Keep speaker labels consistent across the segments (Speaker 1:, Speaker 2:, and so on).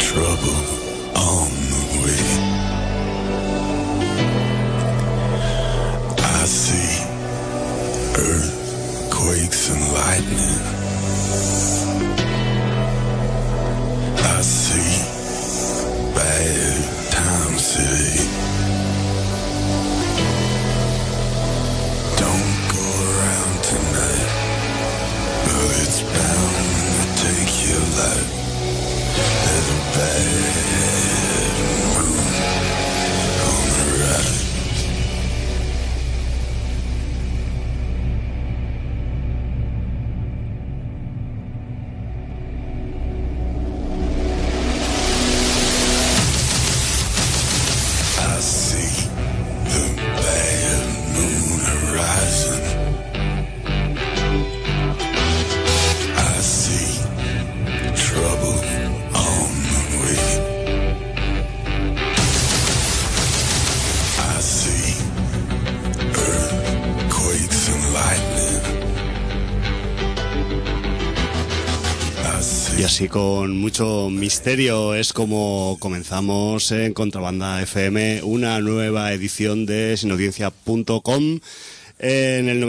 Speaker 1: trouble on the way. I see earthquakes and lightning. I see bad times today. Don't go around tonight, but it's bound to take your life. There's a bad moon on the rise. I see the bad moon horizon. I see trouble on the way. I see earthquakes and lightning. I see.
Speaker 2: Y así con mucho misterio es como comenzamos en Contrabanda FM una nueva edición de sinaudiencia.com en el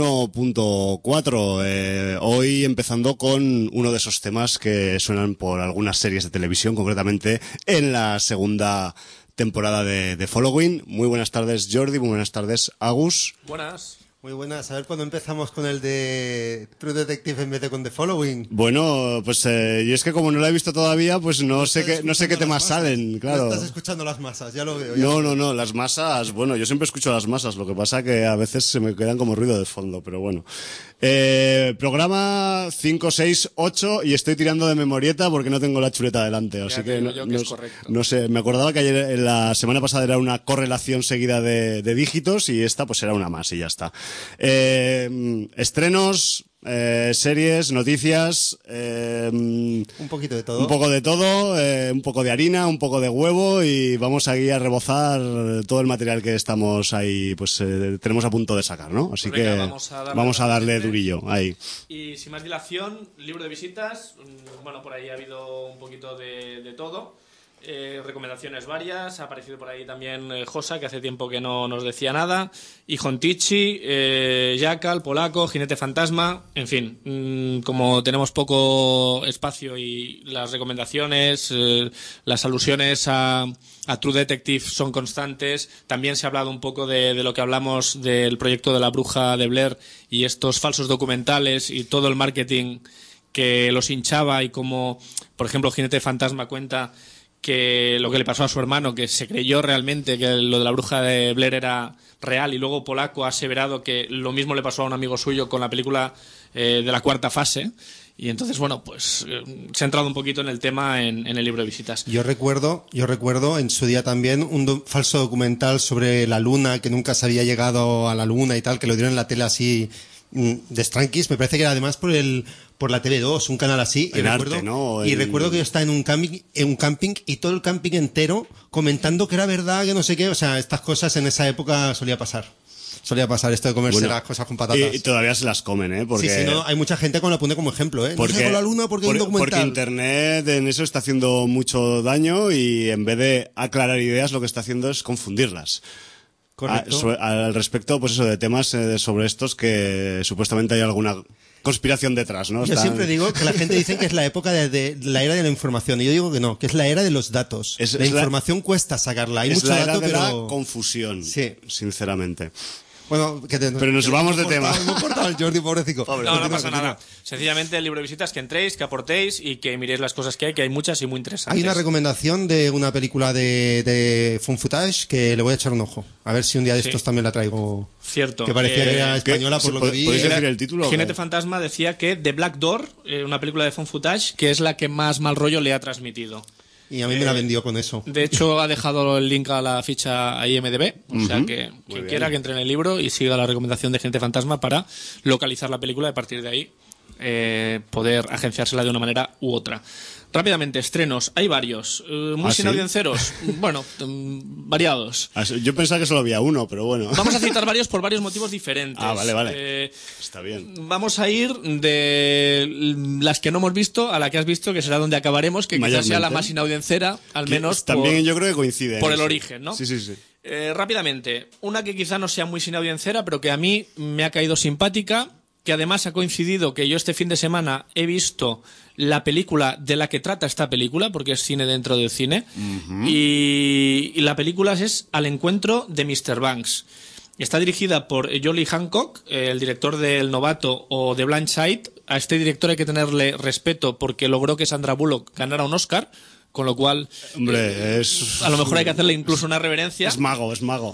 Speaker 2: 91.4. Hoy empezando con uno de esos temas que suenan por algunas series de televisión, concretamente en la segunda temporada de Following. Muy buenas tardes, Jordi, muy buenas tardes, Agus.
Speaker 3: Buenas.
Speaker 4: Muy buenas. A ver cuándo empezamos con el de True Detective en vez de con The Following.
Speaker 2: Bueno, pues yo es que como no la he visto todavía, pues no sé qué temas salen, claro.
Speaker 4: No estás escuchando las masas, ya lo veo.
Speaker 2: No, las masas, bueno, yo siempre escucho las masas, lo que pasa que a veces se me quedan como ruido de fondo, pero bueno. Programa 5, 6, 8 y estoy tirando de memorieta porque no tengo la chuleta delante, así que no sé, me acordaba que ayer, la semana pasada era una correlación seguida de dígitos y esta pues era una más y ya está. Estrenos, series, noticias,
Speaker 4: un poquito de todo.
Speaker 2: Un poco de todo, un poco de harina, un poco de huevo y vamos aquí a rebozar todo el material que estamos ahí, pues tenemos a punto de sacar, ¿no? Así
Speaker 3: pues venga,
Speaker 2: que vamos a darle durillo ahí.
Speaker 3: Y sin más dilación, libro de visitas, bueno, por ahí ha habido un poquito de todo. Recomendaciones varias, ha aparecido por ahí también Josa, que hace tiempo que no nos decía nada, y Jontichi, Jackal, Polaco, Jinete Fantasma, en fin, como tenemos poco espacio y las recomendaciones, las alusiones a True Detective son constantes, también se ha hablado un poco de lo que hablamos del proyecto de la bruja de Blair y estos falsos documentales y todo el marketing que los hinchaba y como, por ejemplo, Jinete Fantasma cuenta que lo que le pasó a su hermano, que se creyó realmente que lo de la bruja de Blair era real, y luego Polaco ha aseverado que lo mismo le pasó a un amigo suyo con la película de la cuarta fase. Y entonces, bueno, pues se ha entrado un poquito en el tema en el libro de visitas.
Speaker 4: Yo recuerdo en su día también un falso documental sobre la luna, que nunca se había llegado a la luna y tal, que lo dieron en la tele así de Strankis, me parece que era además por la TV2, un canal así, y recuerdo que yo estaba en un camping y todo el camping entero comentando que era verdad, que no sé qué, o sea, estas cosas en esa época solía pasar esto de comerse las cosas con patatas.
Speaker 2: Y todavía se las comen, porque
Speaker 4: sí, no, hay mucha gente que lo pone como ejemplo, no sé con la luna porque hay un documental.
Speaker 2: Porque internet en eso está haciendo mucho daño y en vez de aclarar ideas lo que está haciendo es confundirlas.
Speaker 4: Correcto.
Speaker 2: Al respecto, pues eso, de temas sobre estos que supuestamente hay alguna conspiración detrás, ¿no?
Speaker 4: Yo siempre digo que la gente dice que es la época de la era de la información, y yo digo que no, que es la era de los datos. La información cuesta sacarla, hay mucho dato, pero
Speaker 2: la confusión, sí, sinceramente.
Speaker 4: Bueno,
Speaker 2: pero nos vamos de tema.
Speaker 4: Hemos cortado al Jordi, pobrecito.
Speaker 3: No pasa nada. Sencillamente el libro de visitas, que entréis, que aportéis y que miréis las cosas que hay muchas y muy interesantes.
Speaker 4: Hay una recomendación de una película de Fun Footage que le voy a echar un ojo. A ver si un día de estos también la traigo.
Speaker 3: Cierto.
Speaker 4: Que parecía que era española por lo que vi.
Speaker 2: ¿Podéis decir el título?
Speaker 3: Jinete Fantasma decía que The Black Door, una película de Fun Footage, que es la que más mal rollo le ha transmitido.
Speaker 4: Y a mí me la vendió con eso.
Speaker 3: De hecho, ha dejado el link a la ficha a IMDb, o sea que quien quiera que entre en el libro y siga la recomendación de Jinete Fantasma para localizar la película y a partir de ahí poder agenciársela de una manera u otra. Rápidamente, estrenos. Hay varios. Muy sin
Speaker 2: ¿sí?
Speaker 3: audiencieros. Bueno, variados.
Speaker 2: Yo pensaba que solo había uno, pero bueno.
Speaker 3: Vamos a citar varios por varios motivos diferentes.
Speaker 2: Vale. Está bien.
Speaker 3: Vamos a ir de las que no hemos visto a la que has visto, que será donde acabaremos, que quizás sea la más inaudiencera, al menos
Speaker 2: también yo creo que coincide.
Speaker 3: por el origen, ¿no?
Speaker 2: Sí.
Speaker 3: Rápidamente, una que quizá no sea muy sin audiencera, pero que a mí me ha caído simpática, que además ha coincidido que yo este fin de semana he visto la película de la que trata esta película, porque es cine dentro del cine, y la película es Al encuentro de Mr. Banks. Está dirigida por Jolly Hancock, el director de El Novato o de Blindside. A este director hay que tenerle respeto porque logró que Sandra Bullock ganara un Oscar, con lo cual
Speaker 2: Hombre,
Speaker 3: a lo mejor hay que hacerle incluso una reverencia.
Speaker 2: Es mago.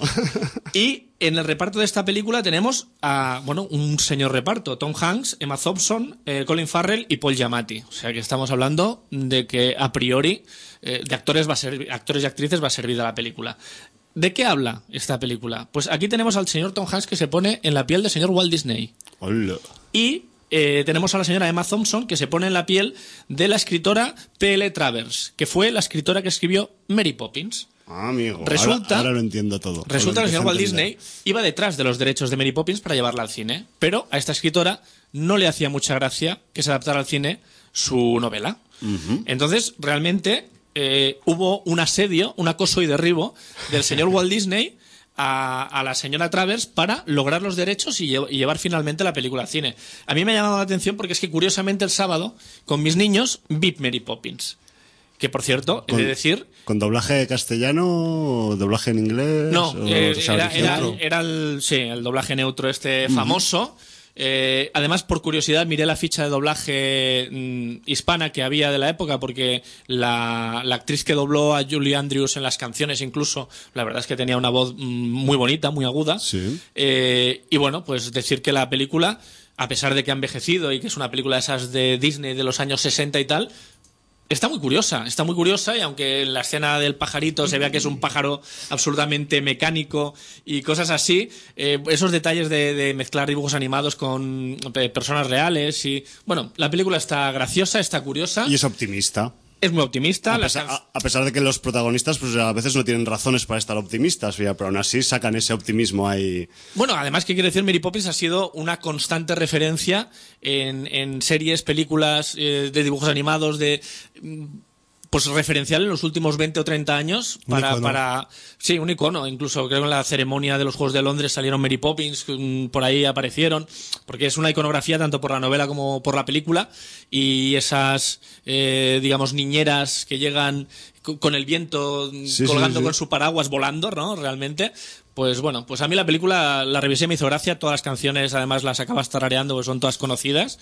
Speaker 3: Y en el reparto de esta película tenemos a un señor reparto: Tom Hanks, Emma Thompson, Colin Farrell y Paul Giamatti. O sea que estamos hablando de que a priori de actores y actrices va a servir a la película. ¿De qué habla esta película? Pues aquí tenemos al señor Tom Hanks que se pone en la piel del señor Walt Disney.
Speaker 2: Hola.
Speaker 3: Y tenemos a la señora Emma Thompson que se pone en la piel de la escritora P.L. Travers, que fue la escritora que escribió Mary Poppins.
Speaker 2: Amigo,
Speaker 3: Resulta,
Speaker 2: ahora lo entiendo todo.
Speaker 3: Resulta que el señor Walt
Speaker 2: entender.
Speaker 3: Disney iba detrás de los derechos de Mary Poppins para llevarla al cine, pero a esta escritora no le hacía mucha gracia que se adaptara al cine su novela. Entonces, realmente hubo un asedio, un acoso y derribo del señor Walt Disney a la señora Travers para lograr los derechos y llevar finalmente la película al cine. A mí me ha llamado la atención porque es que curiosamente el sábado con mis niños vi Mary Poppins, que por cierto, he de decir...
Speaker 2: ¿Con doblaje castellano o doblaje en inglés?
Speaker 3: No,
Speaker 2: ¿O
Speaker 3: era el doblaje neutro famoso. Además, por curiosidad, miré la ficha de doblaje hispana que había de la época, porque la actriz que dobló a Julie Andrews en las canciones, incluso, la verdad es que tenía una voz muy bonita, muy aguda.
Speaker 2: Sí.
Speaker 3: Y bueno, pues decir que la película, a pesar de que ha envejecido y que es una película de esas de Disney de los años 60 y tal, está muy curiosa, y aunque en la escena del pajarito se vea que es un pájaro absolutamente mecánico y cosas así, esos detalles de mezclar dibujos animados con personas reales y... Bueno, la película está graciosa, está curiosa.
Speaker 2: Y es optimista.
Speaker 3: Es muy optimista.
Speaker 2: A pesar de que los protagonistas pues a veces no tienen razones para estar optimistas, pero aún así sacan ese optimismo ahí.
Speaker 3: Bueno, además, ¿qué quiere decir? Mary Poppins ha sido una constante referencia en series, películas de dibujos animados, pues referencial en los últimos 20 o 30 años sí, un icono. Incluso creo que en la ceremonia de los Juegos de Londres salieron Mary Poppins, por ahí aparecieron, porque es una iconografía tanto por la novela como por la película, y esas digamos niñeras que llegan con el viento colgando con su paraguas volando, ¿no? Realmente. Pues bueno, pues a mí la película la revisé, me hizo gracia, todas las canciones además las acabas tarareando porque son todas conocidas.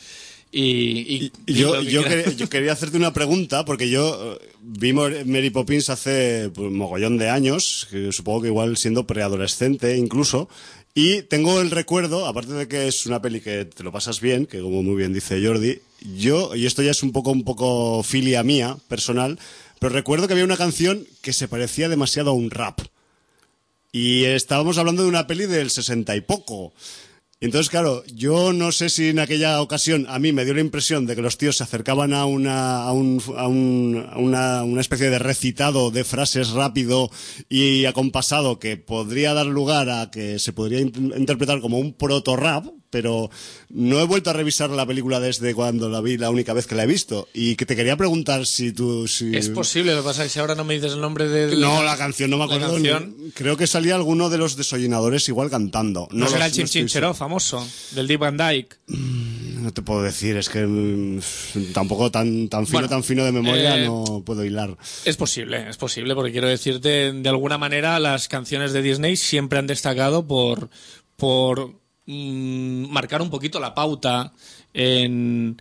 Speaker 2: Yo quería hacerte una pregunta, porque yo vi Mary Poppins hace pues, mogollón de años, que supongo que igual siendo preadolescente incluso, y tengo el recuerdo, aparte de que es una peli que te lo pasas bien, que como muy bien dice Jordi, y esto ya es un poco filia mía, personal, pero recuerdo que había una canción que se parecía demasiado a un rap. Y estábamos hablando de una peli del 60 y poco. Entonces, claro, yo no sé si en aquella ocasión a mí me dio la impresión de que los tíos se acercaban a una especie de recitado de frases rápido y acompasado que podría dar lugar a que se podría interpretar como un proto-rap, pero no he vuelto a revisar la película desde cuando la vi, la única vez que la he visto. Y que te quería preguntar si tú...
Speaker 3: Es posible, lo que pasa es que si ahora no me dices el nombre de...
Speaker 2: No, la canción, no me acuerdo. Creo que salía alguno de los desollinadores igual cantando.
Speaker 3: No será el Chim Chim Cheró famoso, del Deep Van Dyke.
Speaker 2: No te puedo decir, es que tampoco tan fino de memoria no puedo hilar.
Speaker 3: Es posible, porque quiero decirte, de alguna manera las canciones de Disney siempre han destacado por marcar un poquito la pauta en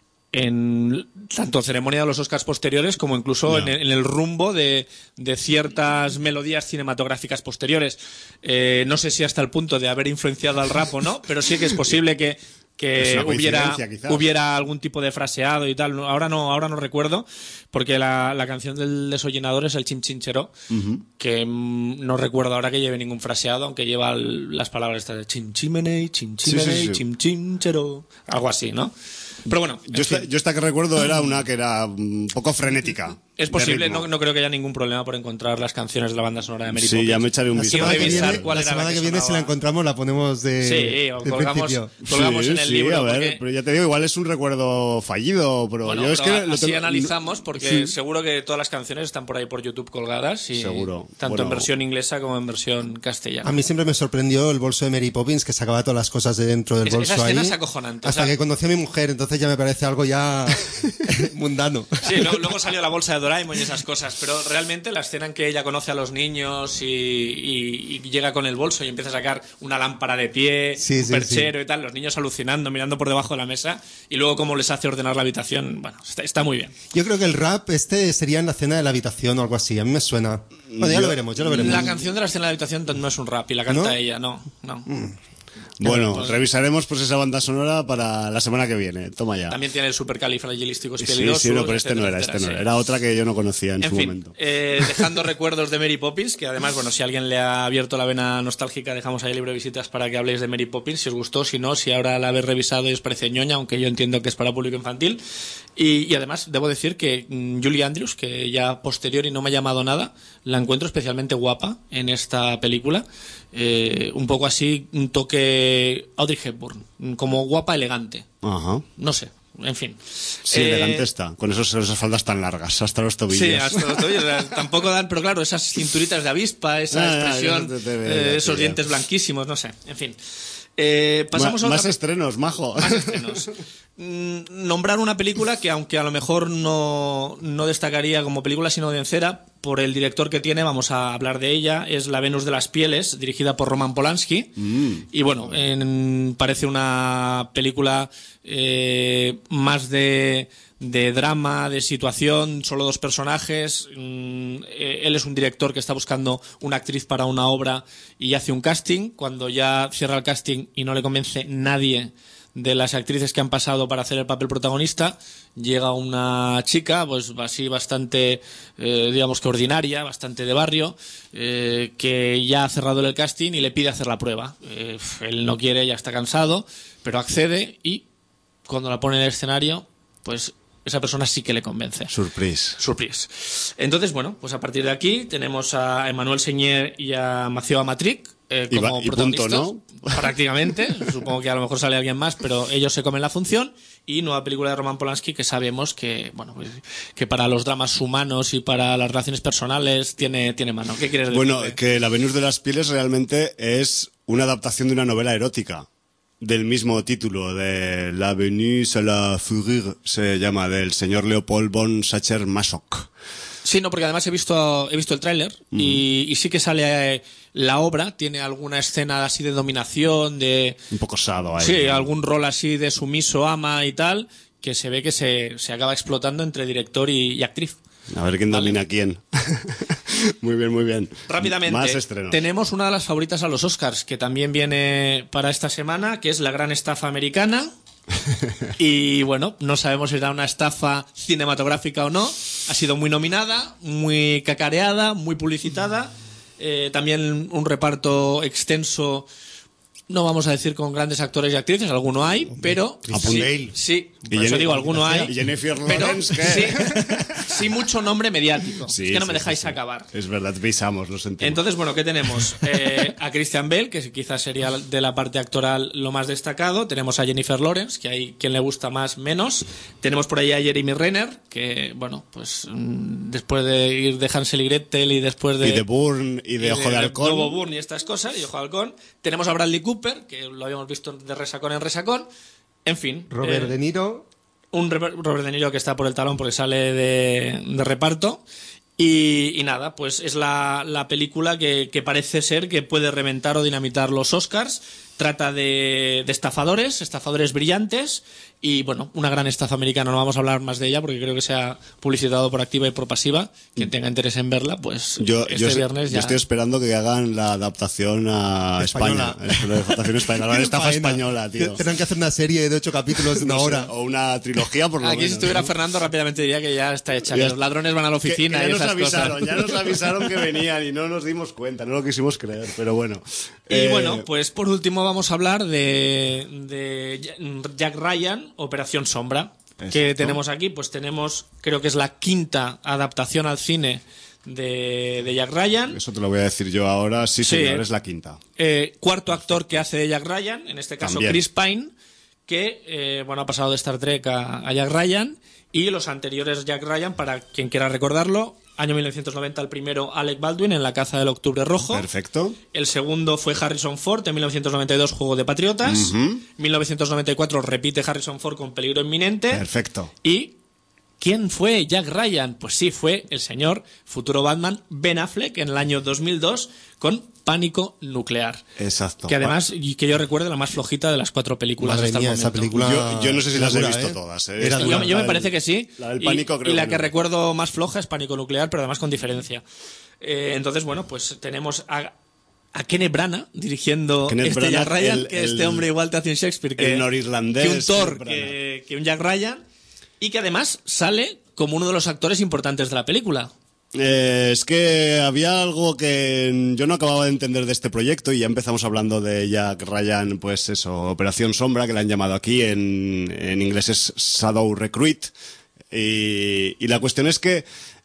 Speaker 3: tanto ceremonia de los Oscars posteriores como incluso en el rumbo de ciertas melodías cinematográficas posteriores. No sé si hasta el punto de haber influenciado al rap o no, pero sí que es posible que hubiera algún tipo de fraseado y tal. Ahora no recuerdo, porque la canción del desollinador es el Chim Chim Cheró, que no recuerdo ahora que lleve ningún fraseado, aunque lleva las palabras estas de Chim Chimeney, Chim Chimeney, Chim Chim Cheró, algo así, ¿no? Pero bueno,
Speaker 2: Yo esta que recuerdo era una que era un poco frenética.
Speaker 3: es
Speaker 2: de
Speaker 3: posible,
Speaker 2: ritmo.
Speaker 3: no creo que haya ningún problema por encontrar las canciones de la banda sonora de Mary
Speaker 2: Sí,
Speaker 3: Poppins.
Speaker 2: ya me echaré un
Speaker 4: La
Speaker 2: vistazo.
Speaker 4: semana que
Speaker 3: revisar
Speaker 4: viene,
Speaker 3: cuál
Speaker 4: la
Speaker 3: era la
Speaker 4: semana
Speaker 3: que
Speaker 4: que viene si la
Speaker 3: sonaba.
Speaker 4: encontramos, la ponemos
Speaker 3: Sí, o
Speaker 4: del
Speaker 3: colgamos
Speaker 4: principio.
Speaker 3: en el libro.
Speaker 2: a ver,
Speaker 3: porque-
Speaker 2: pero ya te digo, igual es un recuerdo fallido, pero
Speaker 3: Bueno,
Speaker 2: yo es
Speaker 3: pero
Speaker 2: que lo
Speaker 3: así
Speaker 2: tengo-
Speaker 3: analizamos porque
Speaker 2: Sí.
Speaker 3: seguro que todas las canciones están por ahí por YouTube colgadas y
Speaker 2: Seguro.
Speaker 3: tanto
Speaker 2: Bueno.
Speaker 3: en versión inglesa como en versión
Speaker 4: A
Speaker 3: castellana.
Speaker 4: mí siempre me sorprendió el bolso de Mary Poppins, que sacaba todas las cosas de dentro del
Speaker 3: Esa
Speaker 4: bolso
Speaker 3: escena
Speaker 4: ahí.
Speaker 3: es acojonante,
Speaker 4: Hasta
Speaker 3: o sea-
Speaker 4: que conocí a mi mujer, entonces ya me parece algo ya mundano.
Speaker 3: Sí, luego salió la bolsa de Doraemon y esas cosas, pero realmente la escena en que ella conoce a los niños y llega con el bolso y empieza a sacar una lámpara de pie,
Speaker 4: Sí,
Speaker 3: un
Speaker 4: sí,
Speaker 3: perchero y tal, los niños alucinando, mirando por debajo de la mesa y luego cómo les hace ordenar la habitación, bueno, está muy bien.
Speaker 4: Yo creo que el rap sería en la cena de la habitación o algo así. A mí me suena. Bueno, ya lo veremos, ya lo veremos.
Speaker 3: La canción de la escena de la habitación no es un rap y la canta
Speaker 4: ¿No?
Speaker 3: ella, no.
Speaker 2: Bueno, revisaremos pues esa banda sonora para la semana que viene. Toma ya.
Speaker 3: También tiene el supercalifragilísticos
Speaker 2: Sí,
Speaker 3: peligrosos.
Speaker 2: sí, no, pero este no era,
Speaker 3: etcétera,
Speaker 2: este no
Speaker 3: sí.
Speaker 2: era. Era otra que yo no conocía en
Speaker 3: En
Speaker 2: su
Speaker 3: fin,
Speaker 2: momento.
Speaker 3: dejando recuerdos de Mary Poppins, que además, bueno, si alguien le ha abierto la vena nostálgica, dejamos ahí el libro de visitas para que habléis de Mary Poppins, si os gustó, si no, si ahora la habéis revisado y os parece ñoña, aunque yo entiendo que es para público infantil. Y además, debo decir que Julie Andrews, que ya posterior y no me ha llamado nada, la encuentro especialmente guapa en esta película. Un poco así, un toque Audrey Hepburn, como guapa elegante.
Speaker 2: Ajá.
Speaker 3: No sé, en fin.
Speaker 2: Sí, elegante está. Con esas faldas tan largas, hasta los tobillos.
Speaker 3: Sí, hasta los tobillos. Tampoco dan, pero claro, esas cinturitas de avispa, esa expresión, esos dientes blanquísimos, no sé, en fin. Pasamos a
Speaker 2: Más
Speaker 3: otra...
Speaker 2: estrenos, majo.
Speaker 3: Más estrenos. Nombrar una película que, aunque a lo mejor no destacaría como película sino audiencera, por el director que tiene, vamos a hablar de ella, es La Venus de las Pieles, dirigida por Roman Polanski. Y bueno, parece una película más de drama, de situación, solo dos personajes. Él es un director que está buscando una actriz para una obra y hace un casting. Cuando ya cierra el casting y no le convence nadie de las actrices que han pasado para hacer el papel protagonista, llega una chica, pues así bastante, digamos que ordinaria, bastante de barrio, que ya ha cerrado el casting y le pide hacer la prueba. Él no quiere, ya está cansado, pero accede y cuando la pone en el escenario, pues esa persona sí que le convence.
Speaker 2: Surprise.
Speaker 3: Entonces, bueno, pues a partir de aquí tenemos a Emmanuel Seigner y a Mathieu Amatric como
Speaker 2: y
Speaker 3: protagonistas.
Speaker 2: punto, ¿no?
Speaker 3: Prácticamente. Supongo que a lo mejor sale alguien más, pero ellos se comen la función. Y nueva película de Roman Polanski que sabemos que, bueno, pues, que para los dramas humanos y para las relaciones personales tiene mano. ¿Qué quieres decir?
Speaker 2: Bueno, que La Venus de las Pieles realmente es una adaptación de una novela erótica del mismo título, de La Venus à la Fourrure, se llama, del señor Leopold von Sacher-Masoch.
Speaker 3: Sí, no, porque además he visto el tráiler y sí que sale la obra, tiene alguna escena así de dominación, de...
Speaker 2: Un poco sado ahí.
Speaker 3: Sí, algún rol así de sumiso, ama y tal, que se ve que se acaba explotando entre director y actriz.
Speaker 2: A ver quién domina a quién. Muy bien, muy bien.
Speaker 3: Rápidamente,
Speaker 2: Más estrenos.
Speaker 3: tenemos una de las favoritas a los Oscars, que también viene para esta semana, que es La Gran Estafa Americana. Y bueno, no sabemos si era una estafa cinematográfica o no. Ha sido muy nominada, muy cacareada, muy publicitada. También un reparto extenso, no vamos a decir con grandes actores y actrices, alguno hay, pero sí, por eso digo, alguno hay.
Speaker 2: Y Jennifer
Speaker 3: Pero
Speaker 2: Lawrence, ¿qué?
Speaker 3: sí mucho nombre mediático.
Speaker 2: Sí,
Speaker 3: es que no me
Speaker 2: sí,
Speaker 3: dejáis
Speaker 2: sí.
Speaker 3: acabar.
Speaker 2: Es verdad, pisamos, lo sentimos.
Speaker 3: Entonces, bueno, ¿qué tenemos? A Christian Bale, que quizás sería de la parte actoral lo más destacado. Tenemos a Jennifer Lawrence, que hay quien le gusta más, menos. Tenemos por ahí a Jeremy Renner, que, bueno, pues después de ir de Hansel y Gretel y después de...
Speaker 2: Y de Bourne y de Ojo de Halcón.
Speaker 3: Lobo Bourne y estas cosas, y Ojo de Halcón. Tenemos a Bradley Cooper, que lo habíamos visto de resacón en resacón. En fin.
Speaker 4: Robert De Niro.
Speaker 3: Robert De Niro que está por el talón porque sale de reparto. Y nada, pues es la película que parece ser que puede reventar o dinamitar los Oscars. Trata de estafadores brillantes y, bueno, una gran estafa americana. No vamos a hablar más de ella porque creo que se ha publicitado por activa y por pasiva. Quien tenga interés en verla, pues viernes ya...
Speaker 2: Yo estoy esperando que hagan la adaptación a
Speaker 4: Española.
Speaker 2: España. La adaptación española, la estafa española, tío.
Speaker 4: Tendrán que hacer una serie de 8 capítulos de una
Speaker 2: No sé,
Speaker 4: hora.
Speaker 2: o una trilogía, por lo
Speaker 3: Aquí
Speaker 2: menos.
Speaker 3: si estuviera
Speaker 2: ¿no?
Speaker 3: Fernando rápidamente diría que ya está hecha, que
Speaker 2: Ya
Speaker 3: los ladrones van a la
Speaker 2: Que
Speaker 3: oficina
Speaker 2: ya
Speaker 3: y
Speaker 2: nos
Speaker 3: esas
Speaker 2: avisaron,
Speaker 3: cosas.
Speaker 2: ya nos avisaron que venían y no nos dimos cuenta, no lo quisimos creer, pero bueno.
Speaker 3: Y bueno, pues por último vamos a hablar de Jack Ryan, Ryan, Operación Sombra.
Speaker 2: Exacto.
Speaker 3: Que tenemos aquí, pues tenemos, creo que es la quinta adaptación al cine de Jack Ryan.
Speaker 2: Eso te lo voy a decir yo ahora. Sí,
Speaker 3: Sí.
Speaker 2: señor, es la quinta.
Speaker 3: Cuarto actor que hace de Jack Ryan, en este caso
Speaker 2: También.
Speaker 3: Chris Pine, que ha pasado de Star Trek a Jack Ryan, y los anteriores Jack Ryan, para quien quiera recordarlo, año 1990 el primero Alec Baldwin en La caza del Octubre Rojo.
Speaker 2: Perfecto.
Speaker 3: El segundo fue Harrison Ford en 1992, Juego de Patriotas. 1994 repite Harrison Ford con Peligro Inminente.
Speaker 2: Perfecto.
Speaker 3: ¿Y quién fue Jack Ryan? Pues sí, fue el señor futuro Batman Ben Affleck en el año 2002 con Pánico Nuclear.
Speaker 2: Exacto.
Speaker 3: Que además, y que yo recuerde, la más flojita de las 4 películas
Speaker 4: Madre
Speaker 3: hasta el
Speaker 4: mía,
Speaker 3: momento.
Speaker 4: esa película...
Speaker 2: Yo no sé si las he
Speaker 4: dura,
Speaker 2: visto
Speaker 4: ¿eh?
Speaker 2: todas.
Speaker 4: Era
Speaker 2: Esta-
Speaker 4: dura.
Speaker 3: Yo me
Speaker 2: la
Speaker 3: parece
Speaker 2: del-
Speaker 3: que sí.
Speaker 2: La del Pánico creo
Speaker 3: y la
Speaker 2: que
Speaker 3: que
Speaker 2: no.
Speaker 3: recuerdo más floja es Pánico Nuclear, pero además con diferencia. Entonces, bueno, pues tenemos a Kenneth Branagh dirigiendo
Speaker 2: Kenneth
Speaker 3: Jack
Speaker 2: Branagh,
Speaker 3: Ryan, que este hombre igual te hace un Shakespeare que,
Speaker 2: el norirlandés,
Speaker 3: que un Thor,
Speaker 2: Kenneth
Speaker 3: que un Jack Ryan, y que además sale como uno de los actores importantes de la película.
Speaker 2: Es que había algo que yo no acababa de entender de este proyecto y ya empezamos hablando de Jack Ryan, pues eso, Operación Sombra, que le han llamado aquí, en inglés es Shadow Recruit. Y la cuestión es que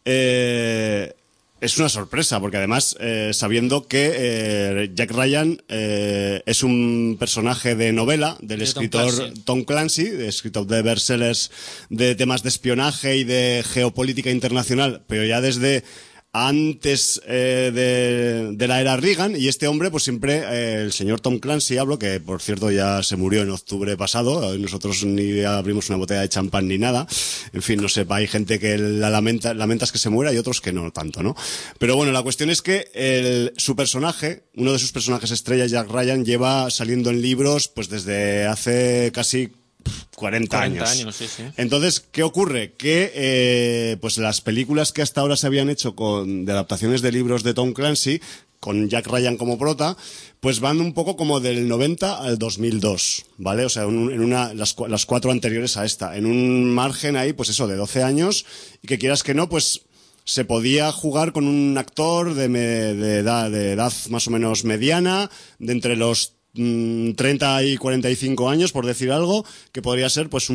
Speaker 2: es una sorpresa, porque además, sabiendo que Jack Ryan es un personaje de novela del
Speaker 3: De Tom
Speaker 2: escritor
Speaker 3: Clancy.
Speaker 2: Tom Clancy, escritor de bestsellers de temas de espionaje y de geopolítica internacional, pero ya desde antes de la era Reagan, y este hombre, pues siempre, el señor Tom Clancy, hablo, que por cierto ya se murió en octubre pasado, nosotros ni abrimos una botella de champán ni nada, en fin, no sé, hay gente que lamentas que se muera y otros que no tanto, ¿no? Pero bueno, la cuestión es que su personaje, uno de sus personajes estrella, Jack Ryan, lleva saliendo en libros pues desde hace casi 40 años.
Speaker 3: Sí, sí.
Speaker 2: Entonces, ¿qué ocurre? Que pues las películas que hasta ahora se habían hecho de adaptaciones de libros de Tom Clancy, con Jack Ryan como prota, pues van un poco como del 90 al 2002, ¿vale? O sea, las 4 anteriores a esta, en un margen ahí, pues eso, de 12 años, y que quieras que no, pues se podía jugar con un actor de edad más o menos mediana, de entre los 30 y 45 años, por decir algo, que podría ser pues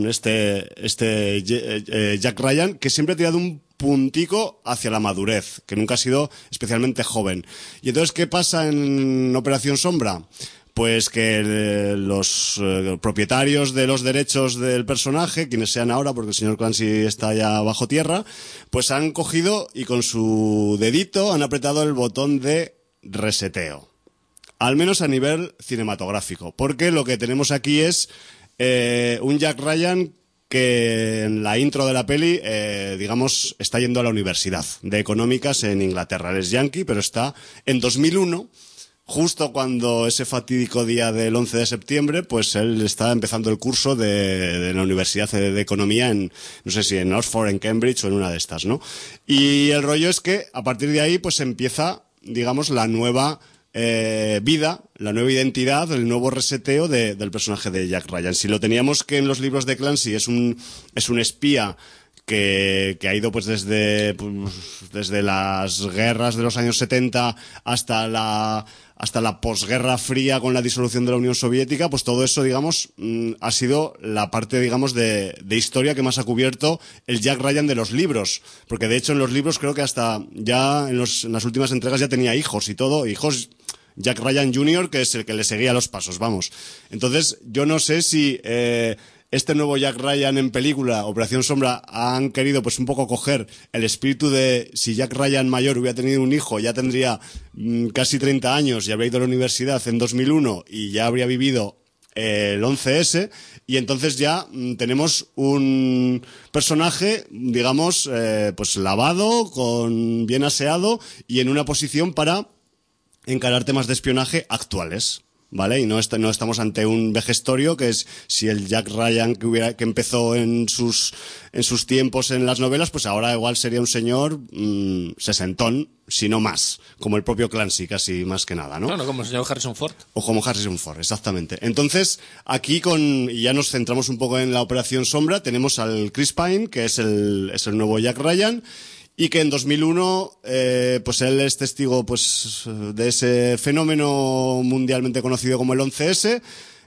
Speaker 2: Jack Ryan, que siempre ha tirado un puntico hacia la madurez, que nunca ha sido especialmente joven. Y entonces, ¿qué pasa en Operación Sombra? Pues que los propietarios de los derechos del personaje, quienes sean ahora, porque el señor Clancy está ya bajo tierra, pues han cogido y con su dedito han apretado el botón de reseteo. Al menos a nivel cinematográfico, porque lo que tenemos aquí es un Jack Ryan que en la intro de la peli, digamos, está yendo a la universidad de económicas en Inglaterra. Él es yankee, pero está en 2001, justo cuando ese fatídico día del 11 de septiembre, pues él está empezando el curso de la Universidad de Economía en, no sé si en Oxford, en Cambridge o en una de estas, ¿no? Y el rollo es que a partir de ahí pues empieza, digamos, la nueva vida, la nueva identidad, el nuevo reseteo del personaje de Jack Ryan. Si lo teníamos que en los libros de Clancy es un espía que ha ido pues desde las guerras de los años 70 hasta la posguerra fría con la disolución de la Unión Soviética, pues todo eso, digamos, ha sido la parte, digamos, de historia que más ha cubierto el Jack Ryan de los libros. Porque de hecho en los libros creo que hasta ya en las últimas entregas ya tenía hijos y todo, hijos Jack Ryan Jr., que es el que le seguía los pasos, vamos. Entonces, yo no sé si este nuevo Jack Ryan en película, Operación Sombra, han querido pues un poco coger el espíritu de si Jack Ryan mayor hubiera tenido un hijo, ya tendría casi 30 años y habría ido a la universidad en 2001 y ya habría vivido el 11S, y entonces ya tenemos un personaje, digamos, pues lavado, bien aseado y en una posición para encarar temas de espionaje actuales, ¿vale? Y no estamos ante un vejestorio que es si el Jack Ryan que empezó en sus tiempos en las novelas, pues ahora igual sería un señor sesentón, si no más, como el propio Clancy, casi más que nada, ¿no?
Speaker 3: Claro, como el señor Harrison Ford.
Speaker 2: O como Harrison Ford, exactamente. Entonces, aquí y ya nos centramos un poco en la Operación Sombra, tenemos al Chris Pine, que es el nuevo Jack Ryan, y que en 2001 pues él es testigo pues de ese fenómeno mundialmente conocido como el 11S,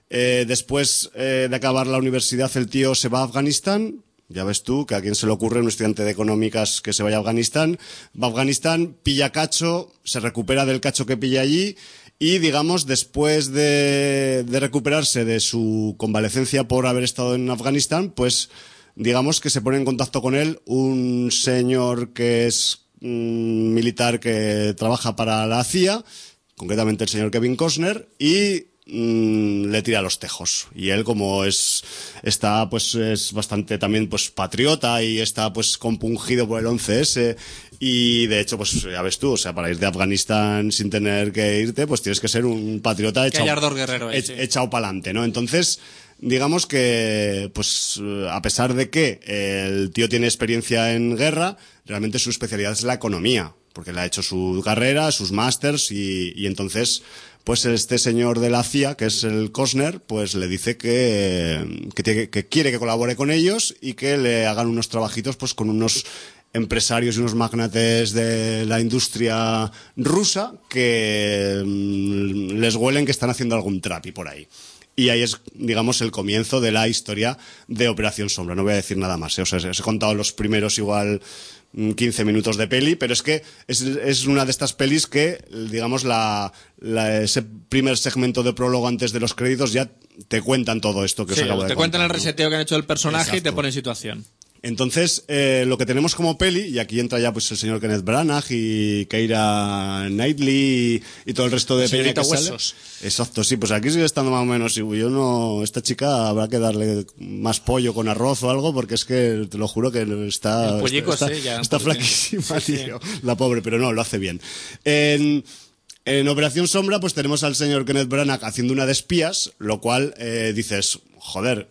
Speaker 2: Después de acabar la universidad, el tío se va a Afganistán. Ya ves tú, que a quién se le ocurre un estudiante de económicas que se vaya a Afganistán. Va a Afganistán, pilla cacho, se recupera del cacho que pilla allí y, digamos, después de recuperarse de su convalecencia por haber estado en Afganistán, pues, digamos que se pone en contacto con él un señor que es militar que trabaja para la CIA, concretamente el señor Kevin Costner, y le tira los tejos. Y él, como está pues es bastante también pues patriota y está pues compungido por el 11S, y de hecho pues ya ves tú, o sea, para ir de Afganistán sin tener que irte, pues tienes que ser un patriota echado pa'lante, ¿no? Entonces, digamos que pues a pesar de que el tío tiene experiencia en guerra, realmente su especialidad es la economía, porque él ha hecho su carrera, sus másters, y entonces pues este señor de la CIA, que es el Costner, pues le dice que quiere que colabore con ellos y que le hagan unos trabajitos pues con unos empresarios y unos magnates de la industria rusa que les huelen que están haciendo algún trapi por ahí. Y ahí es, digamos, el comienzo de la historia de Operación Sombra. No voy a decir nada más, ¿eh? O sea, os he contado los primeros igual 15 minutos de peli, pero es que es una de estas pelis que, digamos, ese primer segmento de prólogo antes de los créditos ya te cuentan todo esto que os acabo de contar.
Speaker 3: Te cuentan el reseteo que han hecho del personaje.
Speaker 2: Exacto.
Speaker 3: Y te ponen en situación.
Speaker 2: Entonces, lo que tenemos como peli, y aquí entra ya pues el señor Kenneth Branagh y Keira Knightley y todo el resto de peña que sale. Exacto, sí, pues aquí sigue estando más o menos. Esta chica habrá que darle más pollo con arroz o algo, porque es que te lo juro que está flaquísima, tío. La pobre, pero no, lo hace bien. En Operación Sombra, pues tenemos al señor Kenneth Branagh haciendo una de espías, lo cual dices, joder,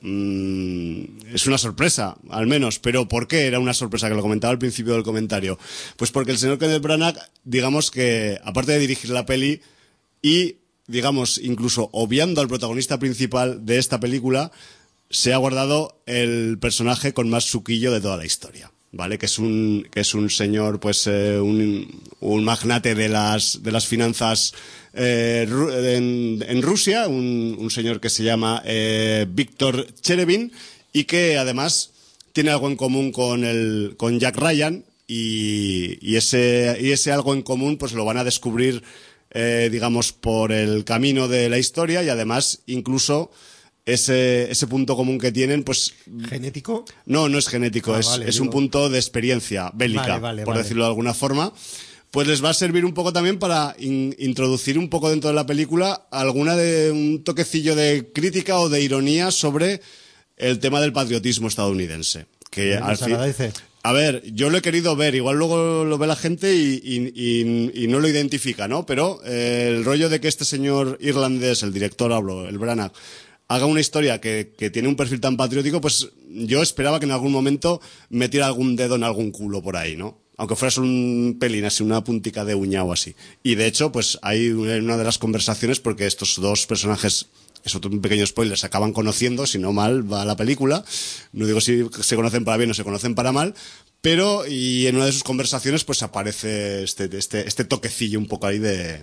Speaker 2: es una sorpresa, al menos. Pero ¿por qué era una sorpresa? Que lo comentaba al principio del comentario. Pues porque el señor Kenneth Branagh, digamos que, aparte de dirigir la peli y, digamos, incluso obviando al protagonista principal de esta película, se ha guardado el personaje con más suquillo de toda la historia. ¿Vale? Que es un señor, pues, un magnate de las finanzas en Rusia, un señor que se llama Víctor Cherevin, y que además tiene algo en común con Jack Ryan, y ese algo en común pues lo van a descubrir, digamos, por el camino de la historia, y además incluso ese punto común que tienen, pues...
Speaker 4: ¿Genético?
Speaker 2: No es genético, es un punto de experiencia bélica, por decirlo de alguna forma. Pues les va a servir un poco también para introducir un poco dentro de la película un toquecillo de crítica o de ironía sobre el tema del patriotismo estadounidense. Que al fin... A ver, yo lo he querido ver, igual luego lo ve la gente y no lo identifica, ¿no? Pero el rollo de que este señor irlandés, el director el Branagh, haga una historia que tiene un perfil tan patriótico, pues yo esperaba que en algún momento metiera algún dedo en algún culo por ahí, ¿no? Aunque fuera solo un pelín, así, una puntica de uña o así. Y de hecho, pues hay una de las conversaciones, porque estos dos personajes, es otro un pequeño spoiler, se acaban conociendo, si no mal va la película. No digo si se conocen para bien o se conocen para mal, pero y en una de sus conversaciones pues aparece este toquecillo un poco ahí de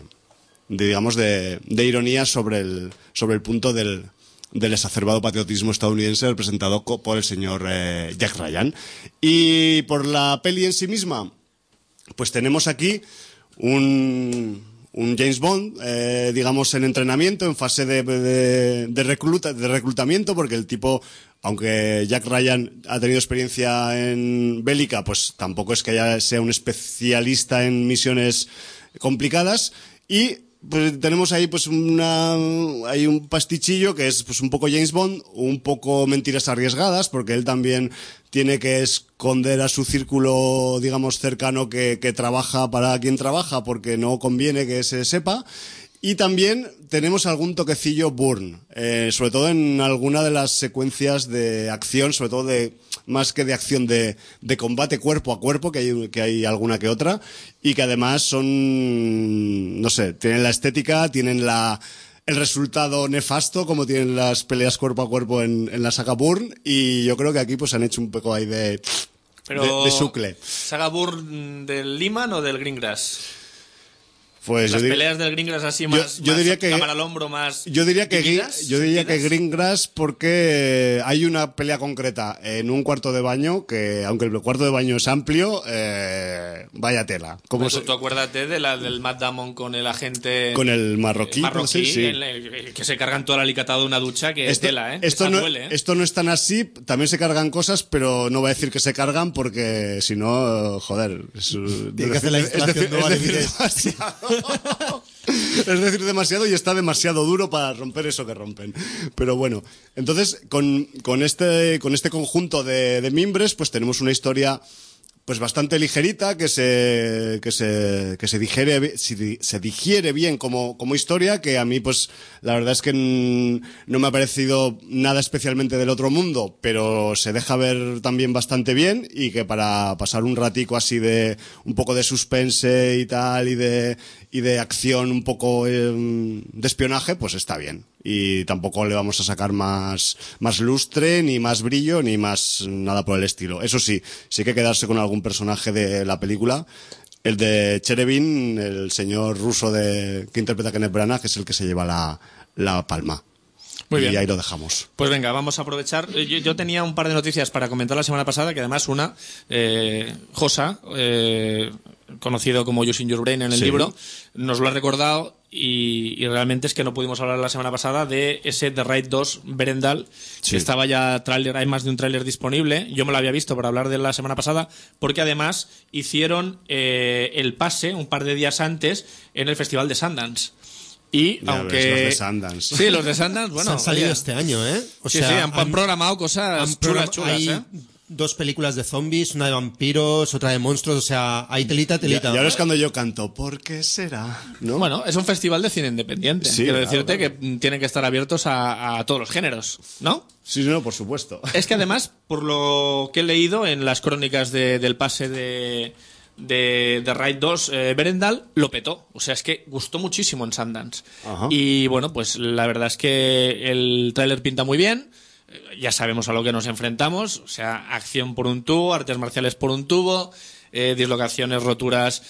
Speaker 2: ironía sobre el punto del exacerbado patriotismo estadounidense representado por el señor Jack Ryan. Y por la peli en sí misma, pues tenemos aquí un James Bond, digamos, en entrenamiento, en fase de reclutamiento, porque el tipo, aunque Jack Ryan ha tenido experiencia en bélica, pues tampoco es que sea un especialista en misiones complicadas. Y pues tenemos ahí pues hay un pastichillo que es pues un poco James Bond, un poco mentiras arriesgadas, porque él también tiene que esconder a su círculo, digamos, cercano que trabaja para quien trabaja, porque no conviene que se sepa. Y también tenemos algún toquecillo Bourne, sobre todo en alguna de las secuencias de acción, sobre todo más que de acción de combate cuerpo a cuerpo, que hay alguna que otra, y que además son, no sé, tienen la estética, tienen el resultado nefasto, como tienen las peleas cuerpo a cuerpo en la saga Bourne, y yo creo que aquí pues han hecho un poco ahí de sucle.
Speaker 3: ¿Saga Bourne del Lehman o del Greengrass?
Speaker 2: Pues
Speaker 3: las peleas del Greengrass así más,
Speaker 2: yo
Speaker 3: más
Speaker 2: diría que,
Speaker 3: cámara al hombro, más...
Speaker 2: Yo diría que
Speaker 3: sentidas.
Speaker 2: Greengrass, porque hay una pelea concreta en un cuarto de baño que, aunque el cuarto de baño es amplio, vaya tela.
Speaker 3: Tú acuérdate del Matt Damon con el agente...
Speaker 2: Con el marroquí. Sí.
Speaker 3: Que se cargan toda la alicatado de una ducha, que es tela, ¿eh?
Speaker 2: Esto no,
Speaker 3: duele, ¿eh?
Speaker 2: Esto no es tan así, también se cargan cosas, pero no voy a decir que se cargan porque si no, joder...
Speaker 4: Tiene que hacer la instalación nueva de
Speaker 2: demasiado. Es decir, demasiado, y está demasiado duro para romper eso que rompen. Pero bueno, entonces con este conjunto de mimbres, pues tenemos una historia pues bastante ligerita, que se digiere bien como historia, que a mí pues la verdad es que no me ha parecido nada especialmente del otro mundo, pero se deja ver también bastante bien, y que para pasar un ratico así de un poco de suspense y tal, y de acción un poco de espionaje, pues está bien. Y tampoco le vamos a sacar más lustre, ni más brillo, ni más nada por el estilo. Eso sí hay que quedarse con algún personaje de la película. El de Cherevin, el señor ruso que interpreta Kenneth Branagh, que es el que se lleva la palma.
Speaker 3: Muy bien.
Speaker 2: Y ahí lo dejamos.
Speaker 3: Pues venga, vamos a aprovechar. Yo tenía un par de noticias para comentar la semana pasada, que además una, Josa, conocido como Using Your Brain en el libro, nos lo ha recordado, y realmente es que no pudimos hablar la semana pasada de ese The Raid 2 Berendal, que estaba ya tráiler, hay más de un tráiler disponible. Yo me lo había visto para hablar de la semana pasada, porque además hicieron el pase un par de días antes en el Festival de Sundance. Y
Speaker 2: ya
Speaker 3: aunque
Speaker 2: ves, los de Sundance.
Speaker 3: Sí, los de Sundance, bueno,
Speaker 4: han salido este año, ¿eh? O
Speaker 3: sí,
Speaker 4: sea,
Speaker 3: han programado cosas chulas,
Speaker 4: hay
Speaker 3: ¿eh?
Speaker 4: 2 películas de zombies, una de vampiros, otra de monstruos, o sea, hay telita.
Speaker 2: Y ahora es cuando yo canto, ¿por qué será? ¿No?
Speaker 3: Bueno, es un festival de cine independiente.
Speaker 2: Sí,
Speaker 3: Quiero
Speaker 2: claro,
Speaker 3: decirte
Speaker 2: claro.
Speaker 3: que tienen que estar abiertos a todos los géneros, ¿no?
Speaker 2: Sí, no, por supuesto.
Speaker 3: Es que además, por lo que he leído en las crónicas del pase de Raid 2 Berendal, lo petó. O sea, es que gustó muchísimo en Sundance.
Speaker 2: Ajá.
Speaker 3: Y bueno, pues la verdad es que el tráiler pinta muy bien. Ya sabemos a lo que nos enfrentamos. O sea, acción por un tubo, artes marciales por un tubo, dislocaciones, roturas,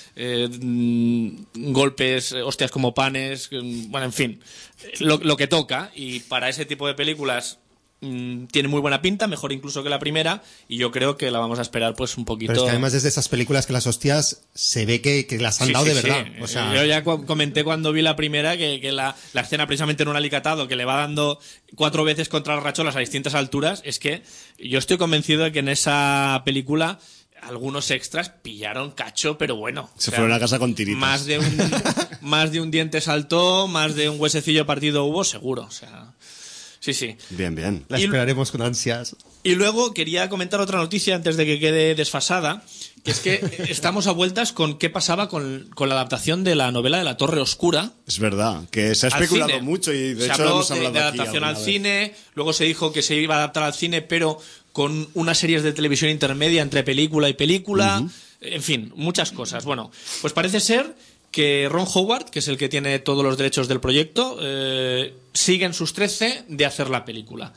Speaker 3: golpes, hostias como panes, bueno, en fin, lo que toca. Y para ese tipo de películas tiene muy buena pinta, mejor incluso que la primera, y yo creo que la vamos a esperar pues un poquito.
Speaker 4: Pero es que además es de esas películas que las hostias se ve que las han dado de verdad.
Speaker 3: Sí.
Speaker 4: O sea,
Speaker 3: yo ya comenté cuando vi la primera que la escena precisamente en un alicatado que le va dando 4 veces contra las racholas a distintas alturas, es que yo estoy convencido de que en esa película algunos extras pillaron cacho, pero bueno.
Speaker 2: Se fueron a casa con tiritas.
Speaker 3: Más de un diente saltó, más de un huesecillo partido hubo, seguro. O sea, sí.
Speaker 2: Bien.
Speaker 4: la esperaremos con ansias.
Speaker 3: Y luego quería comentar otra noticia antes de que quede desfasada, que es que estamos a vueltas con qué pasaba con la adaptación de la novela de La Torre Oscura.
Speaker 2: Es verdad, que se ha especulado mucho, y de
Speaker 3: se
Speaker 2: hecho
Speaker 3: habló
Speaker 2: hemos hablado
Speaker 3: de
Speaker 2: aquí
Speaker 3: adaptación
Speaker 2: alguna
Speaker 3: al
Speaker 2: vez.
Speaker 3: cine, luego se dijo que se iba a adaptar al cine, pero con unas series de televisión intermedia entre película y película, en fin, muchas cosas. Bueno, pues parece ser que Ron Howard, que es el que tiene todos los derechos del proyecto, sigue en sus 13 de hacer la película.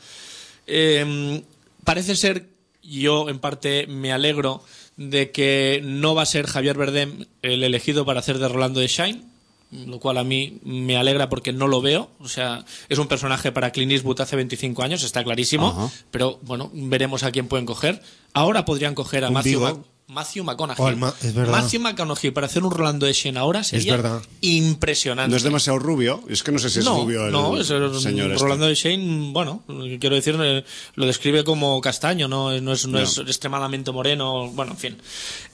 Speaker 3: Parece ser, yo en parte me alegro, de que no va a ser Javier Bardem el elegido para hacer de Rolando de Shine, lo cual a mí me alegra porque no lo veo. O sea, es un personaje para Clint Eastwood hace 25 años, está clarísimo.
Speaker 2: Ajá.
Speaker 3: Pero bueno, veremos a quién pueden coger. Ahora podrían coger a Matthew McConaughey.
Speaker 4: Es verdad.
Speaker 3: Matthew McConaughey para hacer un Rolando de Shine ahora sería
Speaker 4: verdad.
Speaker 3: impresionante.
Speaker 2: No es demasiado rubio, es que no sé si es rubio el señor este.
Speaker 3: Rolando de Shane, bueno, quiero decir, lo describe como castaño, no es extremadamente moreno, bueno, en fin.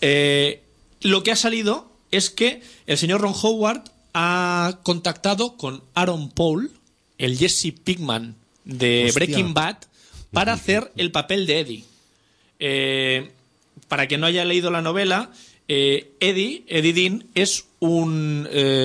Speaker 3: Lo que ha salido es que el señor Ron Howard ha contactado con Aaron Paul, el Jesse Pinkman de
Speaker 4: Hostia.
Speaker 3: Breaking Bad, para hacer el papel de Eddie. Para quien no haya leído la novela, Eddie Dean es un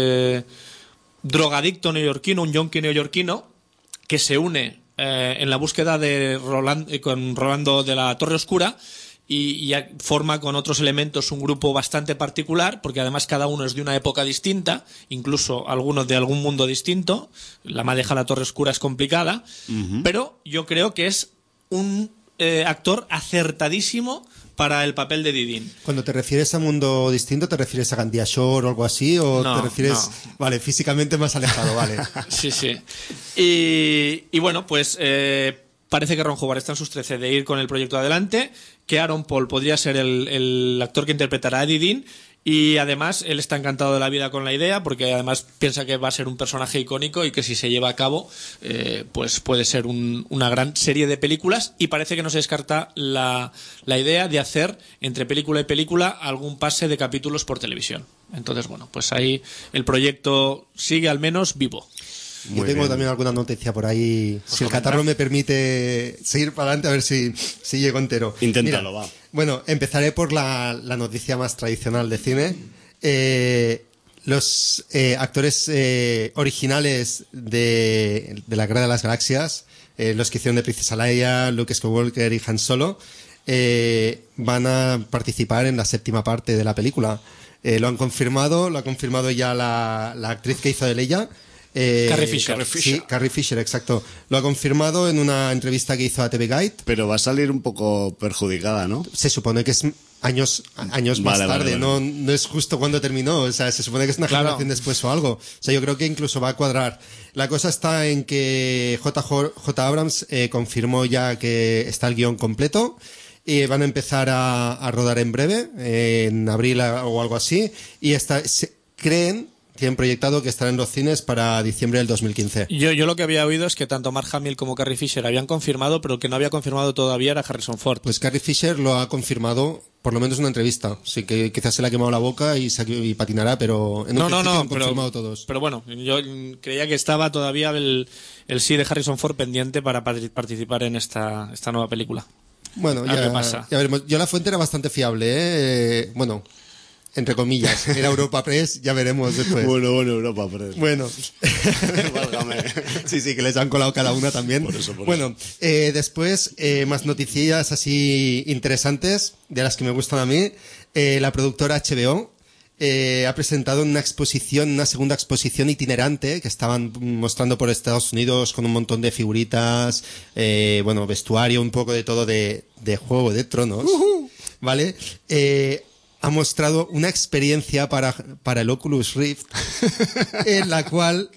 Speaker 3: drogadicto neoyorquino, un yonki neoyorquino, que se une en la búsqueda de con Rolando de la Torre Oscura, y forma con otros elementos un grupo bastante particular, porque además cada uno es de una época distinta, incluso algunos de algún mundo distinto. La madeja de la Torre Oscura es complicada, pero yo creo que es un actor acertadísimo para el papel de Didin.
Speaker 4: Cuando te refieres a mundo distinto, ¿te refieres a Gandia Shore o algo así? ¿O
Speaker 3: No,
Speaker 4: te refieres...?
Speaker 3: no.
Speaker 4: Vale, físicamente más alejado, vale.
Speaker 3: Sí, sí. Y bueno, pues parece que Ron Howard está en sus 13 de ir con el proyecto adelante, que Aaron Paul podría ser el actor que interpretará a Didin, y además él está encantado de la vida con la idea, porque además piensa que va a ser un personaje icónico y que si se lleva a cabo, pues puede ser una gran serie de películas, y parece que no se descarta la idea de hacer entre película y película algún pase de capítulos por televisión. Entonces, bueno, pues ahí el proyecto sigue al menos vivo.
Speaker 4: Yo tengo también alguna noticia por ahí. Si el catarro me permite seguir para adelante, a ver si llego entero.
Speaker 2: Inténtalo,
Speaker 4: Mira,
Speaker 2: va.
Speaker 4: Bueno, empezaré por la noticia más tradicional de cine. Los actores originales de la Guerra de las Galaxias, los que hicieron de Princesa Leia, Luke Skywalker y Han Solo, van a participar en la 7ª parte de la película. Lo ha confirmado ya la actriz que hizo de Leia.
Speaker 3: Carrie Fisher.
Speaker 4: Sí, Carrie Fisher, exacto. Lo ha confirmado en una entrevista que hizo a TV Guide.
Speaker 2: Pero va a salir un poco perjudicada, ¿no?
Speaker 4: Se supone que es años más
Speaker 2: Vale,
Speaker 4: tarde,
Speaker 2: vale.
Speaker 4: No es justo cuando terminó, o sea, se supone que es una generación después o algo. O sea, yo creo que incluso va a cuadrar. La cosa está en que J. Abrams confirmó ya que está el guión completo. Y van a empezar a rodar en breve, en abril o algo así. Y tienen proyectado que estará en los cines para diciembre del 2015.
Speaker 3: Yo lo que había oído es que tanto Mark Hamill como Carrie Fisher habían confirmado, pero el que no había confirmado todavía era Harrison Ford.
Speaker 4: Pues Carrie Fisher lo ha confirmado, por lo menos en una entrevista. Sí que quizás se le ha quemado la boca y patinará, pero en un principio han confirmado todos.
Speaker 3: Pero bueno, yo creía que estaba todavía el sí de Harrison Ford pendiente para participar en esta nueva película.
Speaker 4: Bueno,
Speaker 3: A ver qué pasa.
Speaker 4: ya veremos. Yo la fuente era bastante fiable, ¿eh? Bueno, entre comillas. Era Europa Press, ya veremos después.
Speaker 2: Bueno, Europa, pero...
Speaker 4: Bueno.
Speaker 2: Válgame.
Speaker 4: Sí, que les han colado cada una también.
Speaker 2: Por eso.
Speaker 4: Bueno, después, más noticias así interesantes, de las que me gustan a mí. La productora HBO ha presentado una segunda exposición itinerante que estaban mostrando por Estados Unidos con un montón de figuritas, vestuario, un poco de todo de Juego de Tronos, ¿vale? Ha mostrado una experiencia para el Oculus Rift en la cual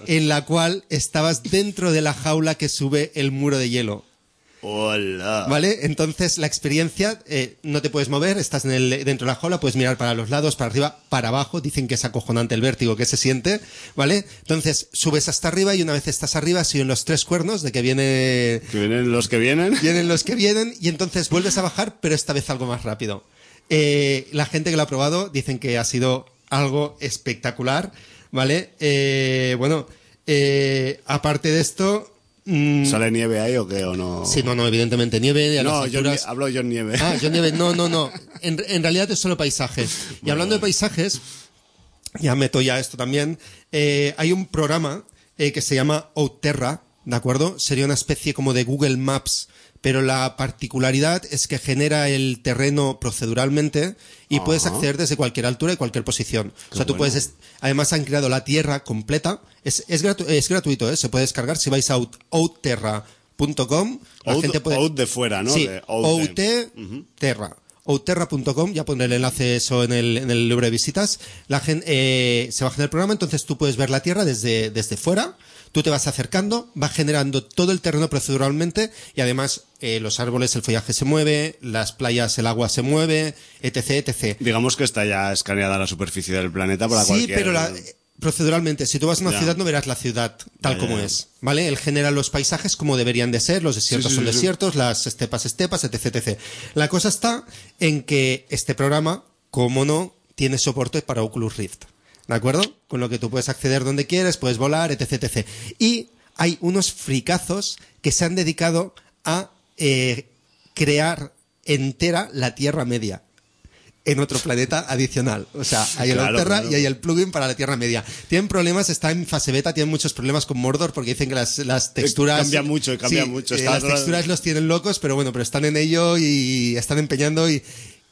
Speaker 4: estabas dentro de la jaula que sube el muro de hielo.
Speaker 2: Hola.
Speaker 4: ¿Vale? Entonces la experiencia, no te puedes mover, estás dentro de la jaula, puedes mirar para los lados, para arriba, para abajo. Dicen que es acojonante el vértigo que se siente, ¿vale? Entonces subes hasta arriba y una vez estás arriba siguen los 3 cuernos de que viene...
Speaker 2: ¿Que vienen los que vienen?
Speaker 4: Vienen los que vienen y entonces vuelves a bajar, pero esta vez algo más rápido. La gente que lo ha probado dicen que ha sido algo espectacular, ¿vale? Aparte de esto...
Speaker 2: ¿Sale nieve ahí o qué? ¿O no?
Speaker 4: Sí, no, evidentemente nieve.
Speaker 2: No, hablo John Nieve.
Speaker 4: Ah, John Nieve, no. En realidad es solo paisaje. Y hablando de paisajes, ya meto ya esto también, hay un programa que se llama Outterra, ¿de acuerdo? Sería una especie como de Google Maps, pero la particularidad es que genera el terreno proceduralmente y puedes acceder desde cualquier altura y cualquier posición. O sea, tú puedes... Además han creado la Tierra completa. Es gratuito, ¿eh? Se puede descargar si vais a outterra.com.
Speaker 2: Out de fuera, ¿no?
Speaker 4: Sí,
Speaker 2: de
Speaker 4: Outterra. Outterra.com, ya pondré el enlace eso en el libro de visitas. La gente se baja del programa, entonces tú puedes ver la Tierra desde fuera. Tú te vas acercando, va generando todo el terreno proceduralmente y además los árboles, el follaje se mueve, las playas, el agua se mueve, etc.
Speaker 2: Digamos que está ya escaneada la superficie del planeta para
Speaker 4: Sí,
Speaker 2: cualquier...
Speaker 4: pero proceduralmente, si tú vas a una ciudad no verás la ciudad tal como es, ¿vale? Él genera los paisajes como deberían de ser, los desiertos son desiertos, las estepas, etc. La cosa está en que este programa, como no, tiene soporte para Oculus Rift. ¿De acuerdo? Con lo que tú puedes acceder donde quieres, puedes volar, etc. Y hay unos fricazos que se han dedicado a crear entera la Tierra Media en otro planeta adicional. O sea, hay el Outterra y hay el plugin para la Tierra Media. Tienen problemas, está en fase beta, tienen muchos problemas con Mordor porque dicen que las texturas...
Speaker 2: Cambia mucho.
Speaker 4: Las texturas los tienen locos, pero están en ello y están empeñando y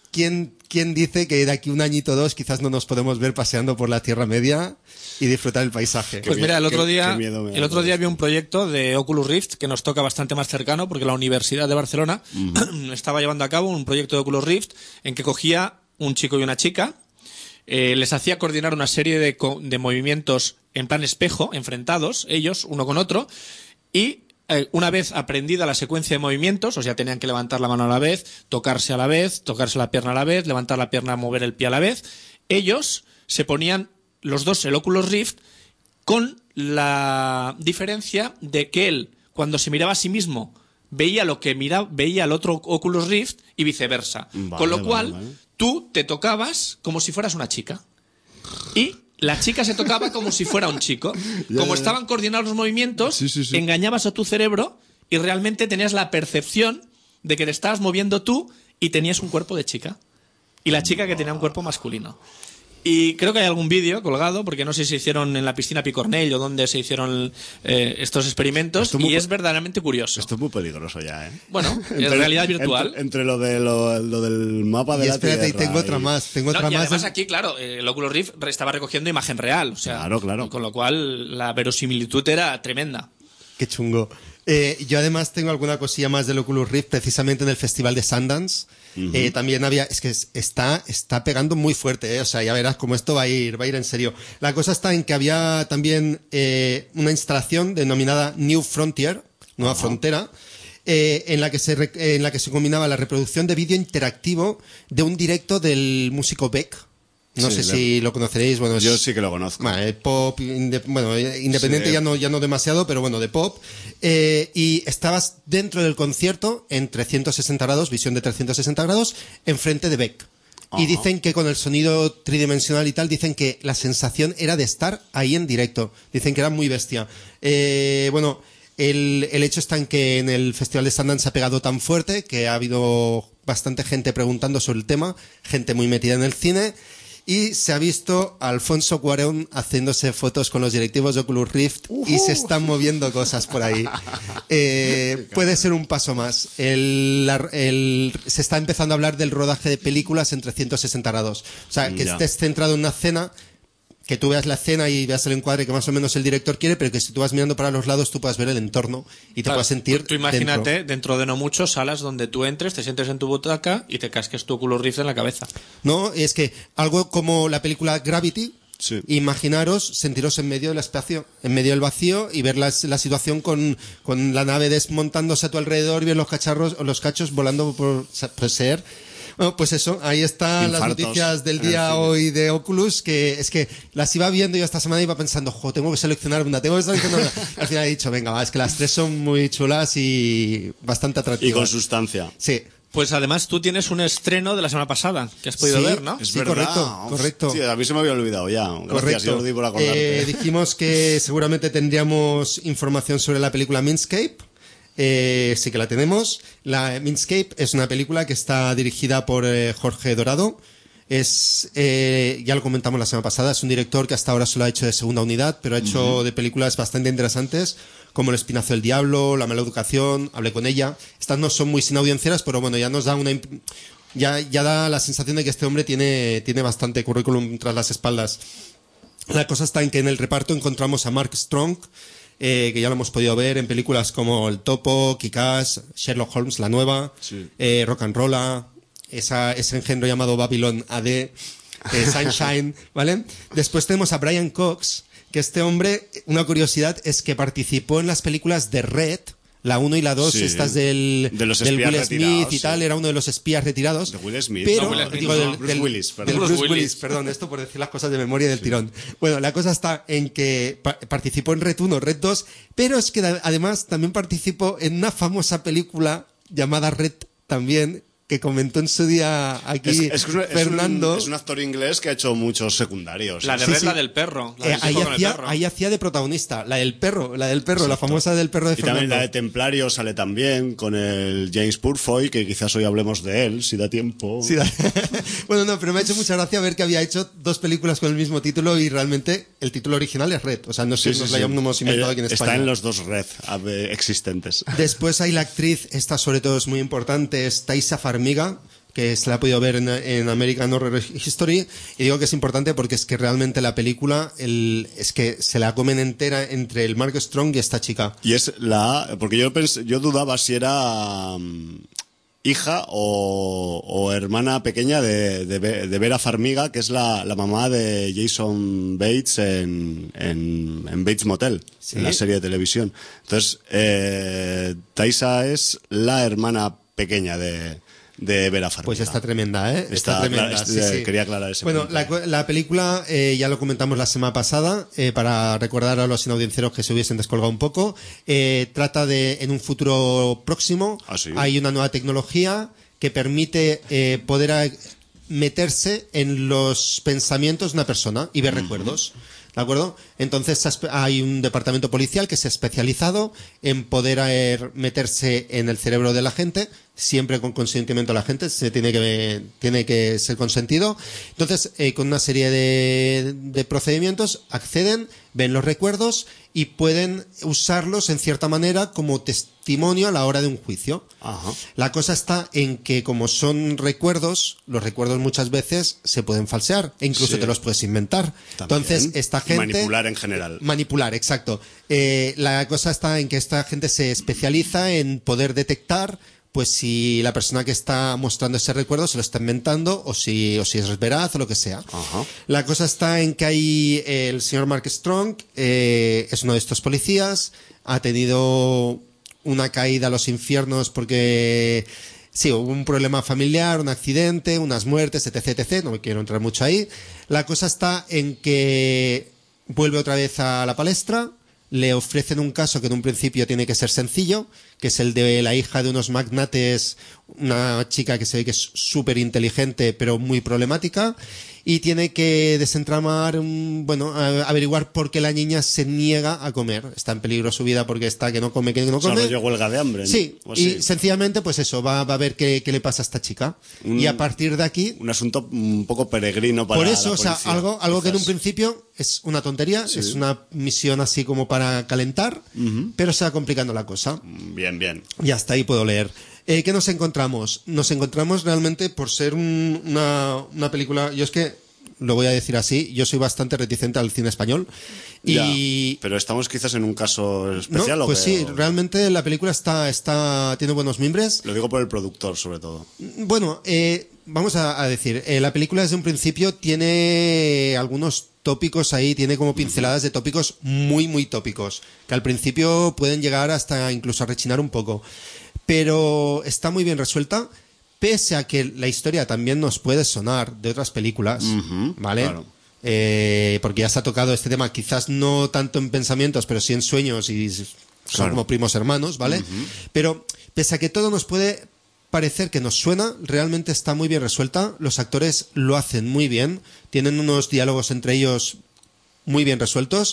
Speaker 4: ¿quién dice que de aquí un añito o dos quizás no nos podemos ver paseando por la Tierra Media y disfrutar el paisaje?
Speaker 3: Pues mira, el otro día
Speaker 2: miedo
Speaker 3: vi un proyecto de Oculus Rift que nos toca bastante más cercano porque la Universidad de Barcelona estaba llevando a cabo un proyecto de Oculus Rift en que cogía un chico y una chica, les hacía coordinar una serie de movimientos en plan espejo, enfrentados, ellos, uno con otro, y una vez aprendida la secuencia de movimientos, o sea, tenían que levantar la mano a la vez, tocarse la pierna a la vez, levantar la pierna, mover el pie a la vez, ellos se ponían los dos el Oculus Rift con la diferencia de que él, cuando se miraba a sí mismo, veía lo que veía el otro Oculus Rift y viceversa. Con lo cual, tú te tocabas como si fueras una chica. Y la chica se tocaba como si fuera un chico. Como estaban coordinados los movimientos, engañabas a tu cerebro y realmente tenías la percepción de que te estabas moviendo tú y tenías un cuerpo de chica. Y la chica que tenía un cuerpo masculino. Y creo que hay algún vídeo colgado, porque no sé si se hicieron en la piscina Picornell o donde se hicieron estos experimentos, y es verdaderamente curioso.
Speaker 2: Esto es muy peligroso ya, ¿eh?
Speaker 3: Bueno, es realidad virtual.
Speaker 2: Entre lo del mapa de la Tierra.
Speaker 4: Espérate, y tengo otra más.
Speaker 3: Y además aquí, claro, el Oculus Rift estaba recogiendo imagen real. O sea,
Speaker 2: claro.
Speaker 3: Con lo cual la verosimilitud era tremenda.
Speaker 4: Qué chungo. Yo además tengo alguna cosilla más del Oculus Rift, precisamente en el Festival de Sundance. También es que está pegando muy fuerte, o sea, ya verás cómo esto va a ir en serio. La cosa está en que había también una instalación denominada New Frontier, Nueva Frontera, en la que se combinaba la reproducción de vídeo interactivo de un directo del músico Beck. No sé si lo conoceréis. Bueno,
Speaker 2: yo sí que lo conozco.
Speaker 4: Pop, independiente sí. ya no demasiado, pero bueno, de pop. Y estabas dentro del concierto en 360 grados, visión de 360 grados, enfrente de Beck. Y dicen que con el sonido tridimensional y tal, dicen que la sensación era de estar ahí en directo. Dicen que era muy bestia. Bueno, el hecho está en que en el Festival de Sundance ha pegado tan fuerte que ha habido bastante gente preguntando sobre el tema, gente muy metida en el cine. Y se ha visto a Alfonso Cuarón haciéndose fotos con los directivos de Oculus Rift y se están moviendo cosas por ahí. Puede ser un paso más. Se está empezando a hablar del rodaje de películas en 360 grados. O sea, que estés centrado en una escena, que tú veas la escena y veas el encuadre que más o menos el director quiere, pero que si tú vas mirando para los lados tú puedas ver el entorno y te puedas sentir
Speaker 3: tú imagínate dentro de no mucho salas donde tú entres, te sientes en tu butaca y te casques tu Oculus Rift en la cabeza.
Speaker 4: No, es que algo como la película Gravity, imaginaros sentiros en medio del espacio, en medio del vacío y ver la situación con la nave desmontándose a tu alrededor y ver los cachos volando por ser. Bueno, pues eso, ahí están las noticias del día hoy de Oculus, que es que las iba viendo yo esta semana y iba pensando, tengo que seleccionar una. Al final he dicho, venga, es que las tres son muy chulas y bastante atractivas.
Speaker 2: Y con sustancia.
Speaker 4: Sí.
Speaker 3: Pues además tú tienes un estreno de la semana pasada que has podido ver, ¿no?
Speaker 2: Es verdad.
Speaker 4: Correcto.
Speaker 2: Sí, a mí se me había olvidado ya. Gracias, Jordi, por acordarte.
Speaker 4: Dijimos que seguramente tendríamos información sobre la película Minscape. Sí que la tenemos. La Minscape es una película que está dirigida por Jorge Dorado. Ya lo comentamos la semana pasada, es un director que hasta ahora solo ha hecho de segunda unidad, pero ha hecho de películas bastante interesantes, como El Espinazo del Diablo, La Mala Educación, Hablé con ella. Estas no son muy sin audiencias, pero bueno, ya nos da ya da la sensación de que este hombre tiene bastante currículum tras las espaldas. La cosa está en que en el reparto encontramos a Mark Strong, que ya lo hemos podido ver en películas como El Topo, Kick-Ass, Sherlock Holmes, la nueva, Rock and Rolla, ese engendro llamado Babylon AD, Sunshine, ¿vale? Después tenemos a Brian Cox, que este hombre, una curiosidad, es que participó en las películas de Red, la 1 y la 2, estas del Will Smith y tal, era uno de los espías retirados.
Speaker 2: De Will Smith,
Speaker 4: pero,
Speaker 2: Bruce Willis, perdón.
Speaker 4: Del Bruce Willis, perdón, esto por decir las cosas de memoria del tirón. Bueno, la cosa está en que participó en Red 1, Red 2, pero es que además también participó en una famosa película llamada Red también, que comentó en su día aquí Fernando.
Speaker 2: Es un actor inglés que ha hecho muchos secundarios.
Speaker 3: La de Red, la del perro.
Speaker 4: Ahí hacía de protagonista, la del perro, la famosa del perro de Fernando.
Speaker 2: Y también la de Templario sale también con el James Purfoy, que quizás hoy hablemos de él, si da tiempo.
Speaker 4: Bueno, no, pero me ha hecho mucha gracia ver que había hecho dos películas con el mismo título y realmente el título original es Red. O sea, no sé si nos la hayamos inventado aquí en España.
Speaker 2: Está en los dos Red existentes.
Speaker 4: Después hay la actriz, esta sobre todo es muy importante, es Taissa Farmiga, que se la ha podido ver en American Horror History, y digo que es importante porque es que realmente la película es que se la comen entera entre el Mark Strong y esta chica.
Speaker 2: Y es porque yo dudaba si era hija o hermana pequeña de Vera Farmiga, que es la mamá de Jason Bates en Bates Motel,
Speaker 4: ¿Sí?
Speaker 2: en la serie de televisión. Entonces, Taissa es la hermana pequeña de Vera Farmiga.
Speaker 4: Pues está tremenda, ¿eh? Está tremenda. Sí.
Speaker 2: Quería aclarar ese
Speaker 4: Bueno,
Speaker 2: punto.
Speaker 4: la película, ya lo comentamos la semana pasada, para recordar a los inaudiencieros que se hubiesen descolgado un poco, trata en un futuro próximo,
Speaker 2: ¿Sí?
Speaker 4: hay una nueva tecnología que permite poder meterse en los pensamientos de una persona y ver recuerdos. ¿De acuerdo? Entonces hay un departamento policial que se ha especializado en poder meterse en el cerebro de la gente, siempre con consentimiento de la gente, tiene que ser consentido. Entonces, con una serie de procedimientos, acceden, ven los recuerdos y pueden usarlos en cierta manera como testimonio a la hora de un juicio.
Speaker 2: Ajá.
Speaker 4: La cosa está en que, como son recuerdos, los recuerdos muchas veces se pueden falsear e incluso
Speaker 2: Sí.
Speaker 4: te los puedes inventar.
Speaker 2: También.
Speaker 4: Entonces, esta gente...
Speaker 2: Manipular en general.
Speaker 4: Manipular, exacto. La cosa está en que esta gente se especializa en poder detectar pues si la persona que está mostrando ese recuerdo se lo está inventando o si es veraz o lo que sea.
Speaker 2: Ajá.
Speaker 4: La cosa está en que hay el señor Mark Strong, es uno de estos policías, ha tenido una caída a los infiernos porque sí, hubo un problema familiar, un accidente, unas muertes, etc. No me quiero entrar mucho ahí. La cosa está en que vuelve otra vez a la palestra, le ofrecen un caso que en un principio tiene que ser sencillo, que es el de la hija de unos magnates, una chica que se ve que es súper inteligente pero muy problemática, y tiene que desentramar, averiguar por qué la niña se niega a comer. Está en peligro su vida porque está que no come.
Speaker 2: O sea, rollo huelga de hambre, ¿no?
Speaker 4: Sí,
Speaker 2: O
Speaker 4: y
Speaker 2: así.
Speaker 4: sencillamente pues eso, va a ver qué le pasa a esta chica. Y a partir de aquí...
Speaker 2: Un asunto un poco peregrino para
Speaker 4: Por eso,
Speaker 2: la
Speaker 4: o sea,
Speaker 2: policía,
Speaker 4: algo que en un
Speaker 2: quizás.
Speaker 4: principio es una tontería,
Speaker 2: Sí.
Speaker 4: es una misión así como para calentar, pero se va complicando la cosa.
Speaker 2: Bien.
Speaker 4: Y hasta ahí puedo leer. ¿Qué nos encontramos? Nos encontramos realmente por ser una película... Yo es que, lo voy a decir así, yo soy bastante reticente al cine español. Y...
Speaker 2: Ya, pero estamos quizás en un caso especial,
Speaker 4: No,
Speaker 2: ¿o
Speaker 4: pues
Speaker 2: qué?
Speaker 4: sí, realmente la película tiene buenos mimbres.
Speaker 2: Lo digo por el productor, sobre todo.
Speaker 4: Bueno, vamos a decir, la película desde un principio tiene algunos tópicos ahí, tiene como pinceladas de tópicos muy, muy tópicos, que al principio pueden llegar hasta incluso a rechinar un poco. Pero está muy bien resuelta, pese a que la historia también nos puede sonar de otras películas, ¿vale?
Speaker 2: Claro.
Speaker 4: Porque ya se ha tocado este tema, quizás no tanto en pensamientos, pero sí en sueños y son
Speaker 2: Claro.
Speaker 4: como primos hermanos, ¿vale? Pero pese a que todo nos puede parecer que nos suena, realmente está muy bien resuelta, los actores lo hacen muy bien, tienen unos diálogos entre ellos muy bien resueltos,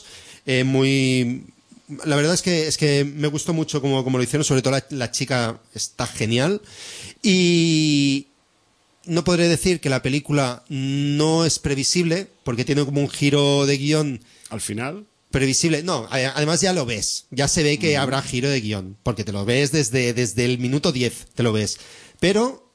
Speaker 4: la verdad es que me gustó mucho como lo hicieron, sobre todo la chica está genial. Y no podré decir que la película no es previsible, porque tiene como un giro de guión
Speaker 2: Al final,
Speaker 4: previsible. No, además ya lo ves. Ya se ve que habrá giro de guión, porque te lo ves desde el minuto 10, te lo ves. Pero,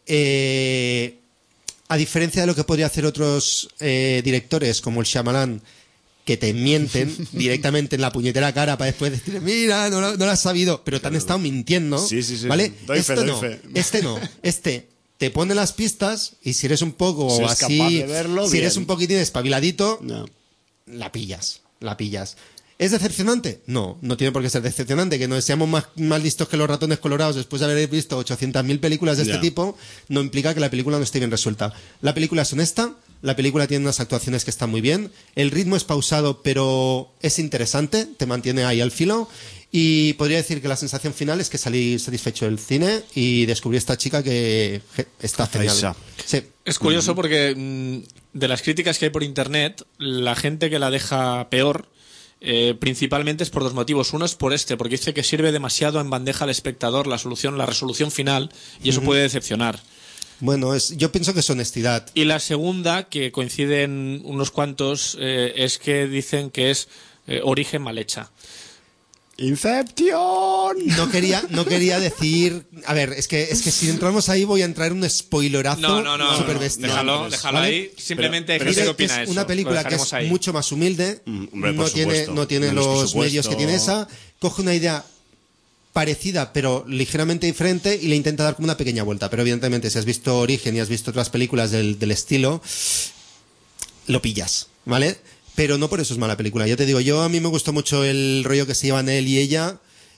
Speaker 4: a diferencia de lo que podría hacer otros directores, como el Shyamalan, que te mienten directamente en la puñetera cara para después decir, mira, no lo has sabido, pero te han estado mintiendo,
Speaker 2: Sí.
Speaker 4: ¿vale?
Speaker 2: Doy fe,
Speaker 4: Esto
Speaker 2: doy
Speaker 4: no,
Speaker 2: fe.
Speaker 4: este te pone las pistas y si eres un poco
Speaker 2: Si eres
Speaker 4: así,
Speaker 2: capaz de verlo,
Speaker 4: si
Speaker 2: bien.
Speaker 4: eres un poquitín espabiladito,
Speaker 2: no.
Speaker 4: la pillas. ¿Es decepcionante? No tiene por qué ser decepcionante. Que nos seamos más listos que los ratones colorados después de haber visto 800.000 películas de este
Speaker 2: Ya.
Speaker 4: tipo, no implica que la película no esté bien resuelta. La película es honesta, la película tiene unas actuaciones que están muy bien, el ritmo es pausado pero es interesante, te mantiene ahí al filo, y podría decir que la sensación final es que salí satisfecho del cine y descubrí esta chica que está genial.
Speaker 2: Taissa.
Speaker 4: Sí.
Speaker 3: Es curioso porque de las críticas que hay por internet, la gente que la deja peor principalmente es por dos motivos. Uno es por porque dice que sirve demasiado en bandeja al espectador la resolución final, y eso puede decepcionar.
Speaker 4: Bueno, yo pienso que es honestidad.
Speaker 3: Y la segunda, que coinciden unos cuantos, es que dicen que es origen mal hecha.
Speaker 2: ¡Inception!
Speaker 4: No quería decir... A ver, es que si entramos ahí voy a entrar un spoilerazo
Speaker 3: No,
Speaker 4: super bestia.
Speaker 3: déjalo
Speaker 4: ¿vale?
Speaker 3: ahí. Simplemente
Speaker 2: Pero
Speaker 3: hay gente
Speaker 4: Diré
Speaker 3: que
Speaker 4: que
Speaker 3: opina
Speaker 4: es
Speaker 3: eso.
Speaker 4: una película
Speaker 3: Lo
Speaker 4: que
Speaker 3: dejaremos
Speaker 4: es
Speaker 3: ahí.
Speaker 4: mucho más humilde,
Speaker 2: Hombre, por supuesto.
Speaker 4: no tiene
Speaker 2: Menos
Speaker 4: los
Speaker 2: presupuesto.
Speaker 4: medios que tiene esa, coge una idea parecida pero ligeramente diferente y le intenta dar como una pequeña vuelta. Pero evidentemente si has visto Origen y has visto otras películas del estilo, lo pillas, ¿vale? Pero no por eso es mala película. Ya te digo, a mí me gustó mucho el rollo que se llevan él y ella,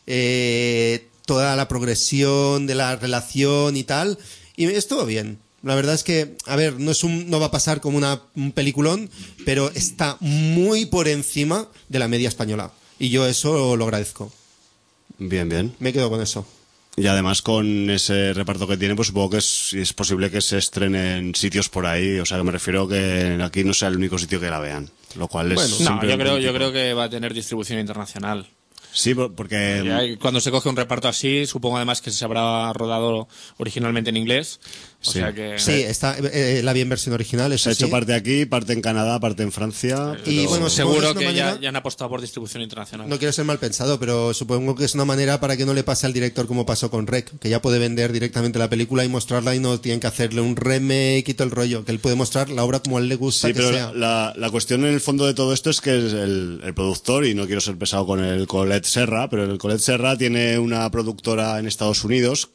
Speaker 4: toda la progresión de la relación y tal, y estuvo bien. La verdad es que, a ver, no va a pasar como un peliculón, pero está muy por encima de la media española. Y yo eso lo agradezco.
Speaker 2: Bien, bien.
Speaker 4: Me quedo con eso.
Speaker 2: Y además con ese reparto que tiene, pues supongo que es posible que se estrene en sitios por ahí. O sea, que me refiero que aquí no sea el único sitio que la vean. Lo cual es...
Speaker 4: Bueno,
Speaker 3: No,
Speaker 2: siempre
Speaker 3: yo
Speaker 2: un buen tipo.
Speaker 3: creo que va a tener distribución internacional.
Speaker 2: Sí, porque...
Speaker 3: Ya, cuando se coge un reparto así, supongo además que se habrá rodado originalmente en inglés. O
Speaker 2: Sí.
Speaker 3: sea que...
Speaker 4: Sí, está la vi en versión original,
Speaker 2: se
Speaker 4: eso
Speaker 2: ha hecho
Speaker 4: sí.
Speaker 2: parte aquí, parte en Canadá, parte en Francia.
Speaker 4: Y
Speaker 2: pero-
Speaker 4: bueno,
Speaker 3: Seguro
Speaker 4: supongo que
Speaker 3: que
Speaker 4: es una manera-
Speaker 3: ya han apostado por distribución internacional.
Speaker 4: No quiero ser mal pensado, pero supongo que es una manera para que no le pase al director como pasó con Rec, que ya puede vender directamente la película y mostrarla y no tienen que hacerle un remake y todo el rollo, que él puede mostrar la obra como a él le gusta
Speaker 2: Sí,
Speaker 4: que
Speaker 2: pero
Speaker 4: sea.
Speaker 2: la cuestión en el fondo de todo esto es que es el productor, y no quiero ser pesado con el Colette Serra, pero el Colette Serra tiene una productora en Estados Unidos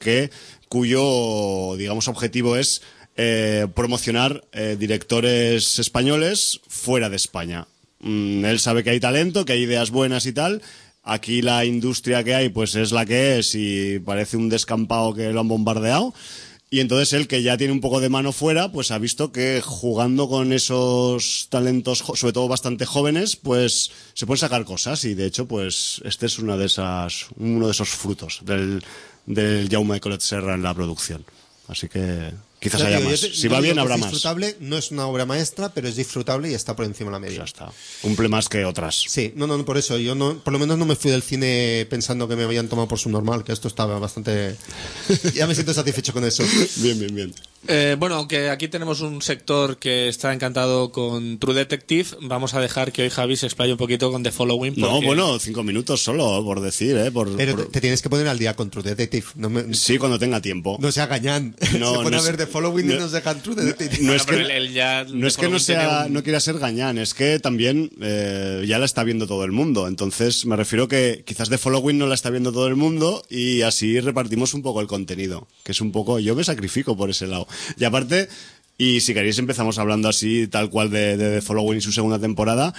Speaker 2: cuyo, digamos, objetivo es promocionar directores españoles fuera de España. Él sabe que hay talento, que hay ideas buenas y tal. Aquí la industria que hay pues es la que es y parece un descampado que lo han bombardeado. Y entonces él, que ya tiene un poco de mano fuera, pues ha visto que jugando con esos talentos, sobre todo bastante jóvenes, pues se pueden sacar cosas. Y de hecho, pues este es uno de esos frutos del Jaume Collet Serra en la producción. Así que quizás
Speaker 4: Ya
Speaker 2: haya
Speaker 4: digo,
Speaker 2: más.
Speaker 4: yo te-
Speaker 2: Si
Speaker 4: yo
Speaker 2: va
Speaker 4: digo
Speaker 2: bien,
Speaker 4: que
Speaker 2: habrá
Speaker 4: es
Speaker 2: más.
Speaker 4: disfrutable, no es una obra maestra, pero es disfrutable y está por encima de la media.
Speaker 2: Ya está. Cumple más que otras.
Speaker 4: Sí, no, por eso. Yo no, por lo menos no me fui del cine pensando que me habían tomado por su normal, que esto estaba bastante... Ya me siento satisfecho con eso.
Speaker 2: Bien, bien, bien.
Speaker 3: Bueno, aunque aquí tenemos un sector que está encantado con True Detective, vamos a dejar que hoy Javi se explaye un poquito con The Following.
Speaker 2: No,
Speaker 3: porque-
Speaker 2: bueno, 5 minutos solo, por decir,
Speaker 4: Pero te tienes que poner al día con True Detective.
Speaker 2: Sí, cuando tenga tiempo.
Speaker 4: No sea gañán.
Speaker 2: No,
Speaker 4: Se pone
Speaker 2: no
Speaker 4: a ver
Speaker 2: es-
Speaker 4: The Following y
Speaker 2: no-
Speaker 4: nos dejan True Detective.
Speaker 2: No
Speaker 3: Bueno,
Speaker 2: es
Speaker 3: pero
Speaker 2: que...
Speaker 3: él ya
Speaker 2: No es que no no quiera ser gañán, es que también ya la está viendo todo el mundo. Entonces me refiero que quizás The Following no la está viendo todo el mundo y así repartimos un poco el contenido, que es un poco... Yo me sacrifico por ese lado. Y aparte, y si queréis empezamos hablando así tal cual de The Following y su segunda temporada.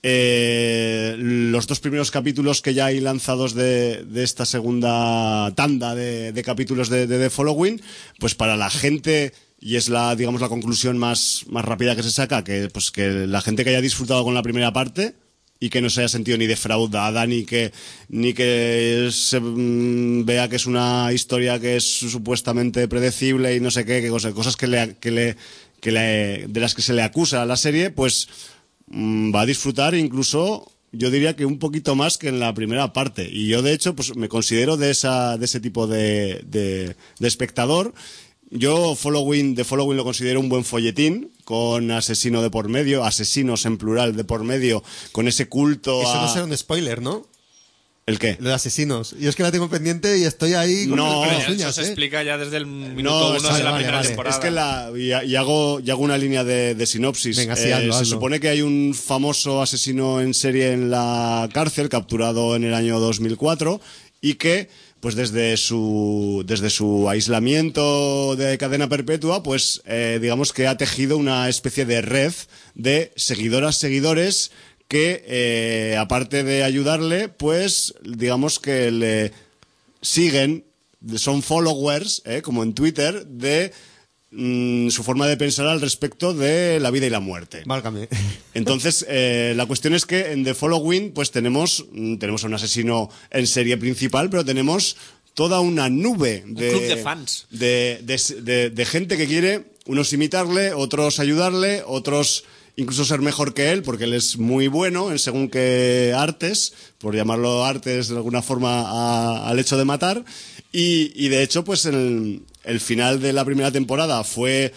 Speaker 2: Los 2 primeros capítulos que ya hay lanzados de esta segunda tanda de capítulos de The Following, pues para la gente... Y es digamos, la conclusión más rápida que se saca, que la gente que haya disfrutado con la primera parte y que no se haya sentido ni defraudada, ni que se vea que es una historia que es supuestamente predecible y no sé qué cosas de las que se le acusa a la serie, pues va a disfrutar incluso, yo diría que un poquito más que en la primera parte. Y yo, de hecho, pues me considero de ese tipo de espectador. Yo The Following lo considero un buen folletín, con asesino de por medio, asesinos en plural de por medio, con ese culto
Speaker 4: Eso
Speaker 2: a...
Speaker 4: no será un spoiler, ¿no?
Speaker 2: ¿El qué?
Speaker 4: Lo de asesinos. Yo es que la tengo pendiente y estoy ahí con
Speaker 2: No,
Speaker 4: con
Speaker 3: Pero
Speaker 4: las
Speaker 3: eso
Speaker 4: uñas,
Speaker 3: se explica ya desde el minuto
Speaker 2: No,
Speaker 3: 1
Speaker 2: vale,
Speaker 3: de la
Speaker 4: vale,
Speaker 3: primera
Speaker 4: vale.
Speaker 3: temporada.
Speaker 2: Es que y hago una línea de sinopsis.
Speaker 4: Venga, sí, hazlo.
Speaker 2: Se supone que hay un famoso asesino en serie en la cárcel, capturado en el año 2004, y que, pues desde su aislamiento de cadena perpetua, pues digamos que ha tejido una especie de red de seguidores que, aparte de ayudarle, pues digamos que le siguen, son followers, como en Twitter, de su forma de pensar al respecto de la vida y la muerte.
Speaker 4: Válgame.
Speaker 2: Entonces, la cuestión es que en The Following pues tenemos a un asesino en serie principal, pero tenemos toda una nube de
Speaker 3: club de fans.
Speaker 2: de gente que quiere, unos imitarle, otros ayudarle, otros incluso ser mejor que él, porque él es muy bueno en según qué artes, por llamarlo artes de alguna forma al hecho de matar, y de hecho pues el final de la primera temporada fue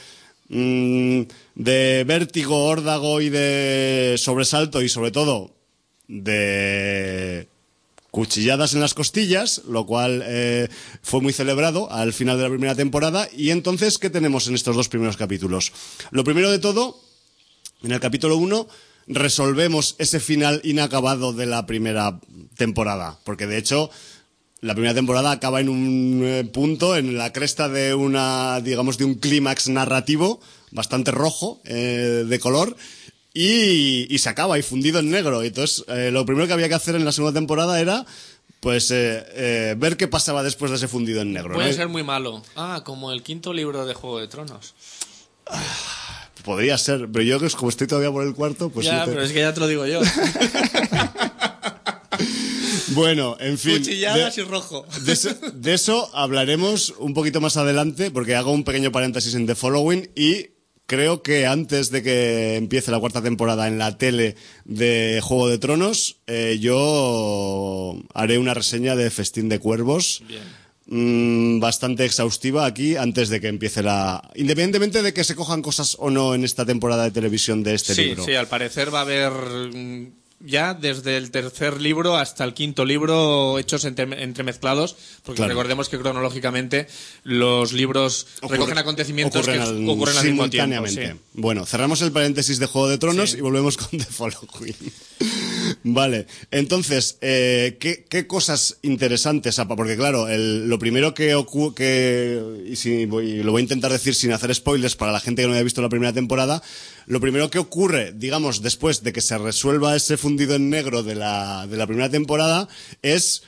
Speaker 2: de vértigo, órdago y de sobresalto, y sobre todo de cuchilladas en las costillas, lo cual fue muy celebrado al final de la primera temporada. Y entonces, ¿qué tenemos en estos 2 primeros capítulos? Lo primero de todo, en el capítulo 1, resolvemos ese final inacabado de la primera temporada, porque de hecho la primera temporada acaba en un punto, en la cresta de de un clímax narrativo bastante rojo, de color, y se acaba y fundido en negro. Entonces, lo primero que había que hacer en la segunda temporada era pues ver qué pasaba después de ese fundido en negro.
Speaker 3: Puede
Speaker 2: ¿no?
Speaker 3: ser muy malo. Como el 5º libro de Juego de Tronos.
Speaker 2: Podría ser, pero yo como estoy todavía por el 4, pues
Speaker 3: ya, pero es que ya te lo digo yo.
Speaker 2: Bueno, en fin.
Speaker 3: Cuchilladas y rojo.
Speaker 2: De eso hablaremos un poquito más adelante, porque hago un pequeño paréntesis en The Following y creo que antes de que empiece la 4ª temporada en la tele de Juego de Tronos, yo haré una reseña de Festín de Cuervos.
Speaker 3: Bien.
Speaker 2: Bastante exhaustiva aquí antes de que empiece independientemente de que se cojan cosas o no en esta temporada de televisión de este libro.
Speaker 3: Sí, al parecer va a haber ya desde el 3er libro hasta el 5º libro hechos entremezclados, porque
Speaker 2: claro,
Speaker 3: recordemos que cronológicamente los libros recogen acontecimientos que ocurren al mismo tiempo. Sí.
Speaker 2: Bueno, cerramos el paréntesis de Juego de Tronos y volvemos con The Following. Vale, entonces, ¿qué cosas interesantes? Porque claro, lo primero que ocurre, lo voy a intentar decir sin hacer spoilers para la gente que no haya visto la primera temporada, lo primero que ocurre, digamos, después de que se resuelva ese fundido en negro de la primera temporada, es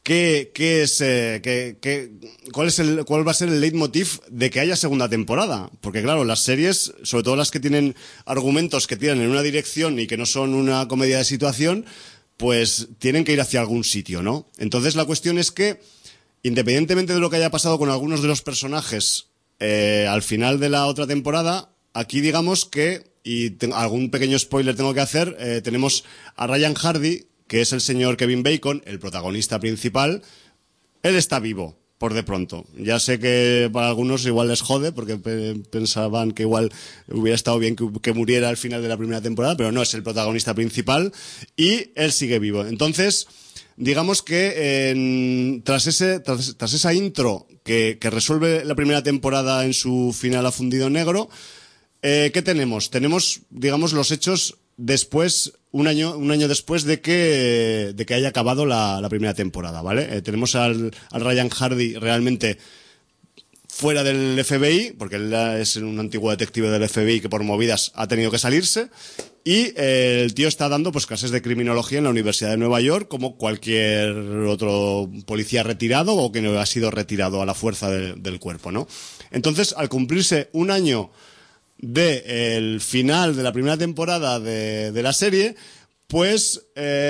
Speaker 2: ¿cuál va a ser el leitmotiv de que haya segunda temporada? Porque claro, las series, sobre todo las que tienen argumentos que tiran en una dirección y que no son una comedia de situación, pues tienen que ir hacia algún sitio, ¿no? Entonces la cuestión es que, independientemente de lo que haya pasado con algunos de los personajes al final de la otra temporada, aquí digamos que, algún pequeño spoiler tengo que hacer, tenemos a Ryan Hardy, que es el señor Kevin Bacon, el protagonista principal. Él está vivo, por de pronto. Ya sé que para algunos igual les jode, porque pensaban que igual hubiera estado bien que muriera al final de la primera temporada, pero no, es el protagonista principal y él sigue vivo. Entonces, digamos que tras esa intro que resuelve la primera temporada en su final a fundido negro, ¿qué tenemos? Tenemos, digamos, los hechos después, un año después de que haya acabado la primera temporada, ¿vale? Tenemos al Ryan Hardy realmente fuera del FBI, porque él es un antiguo detective del FBI que por movidas ha tenido que salirse, y el tío está dando pues clases de criminología en la Universidad de Nueva York, como cualquier otro policía retirado o que no ha sido retirado a la fuerza del cuerpo, ¿no? Entonces, al cumplirse un año del final de la primera temporada de la serie, pues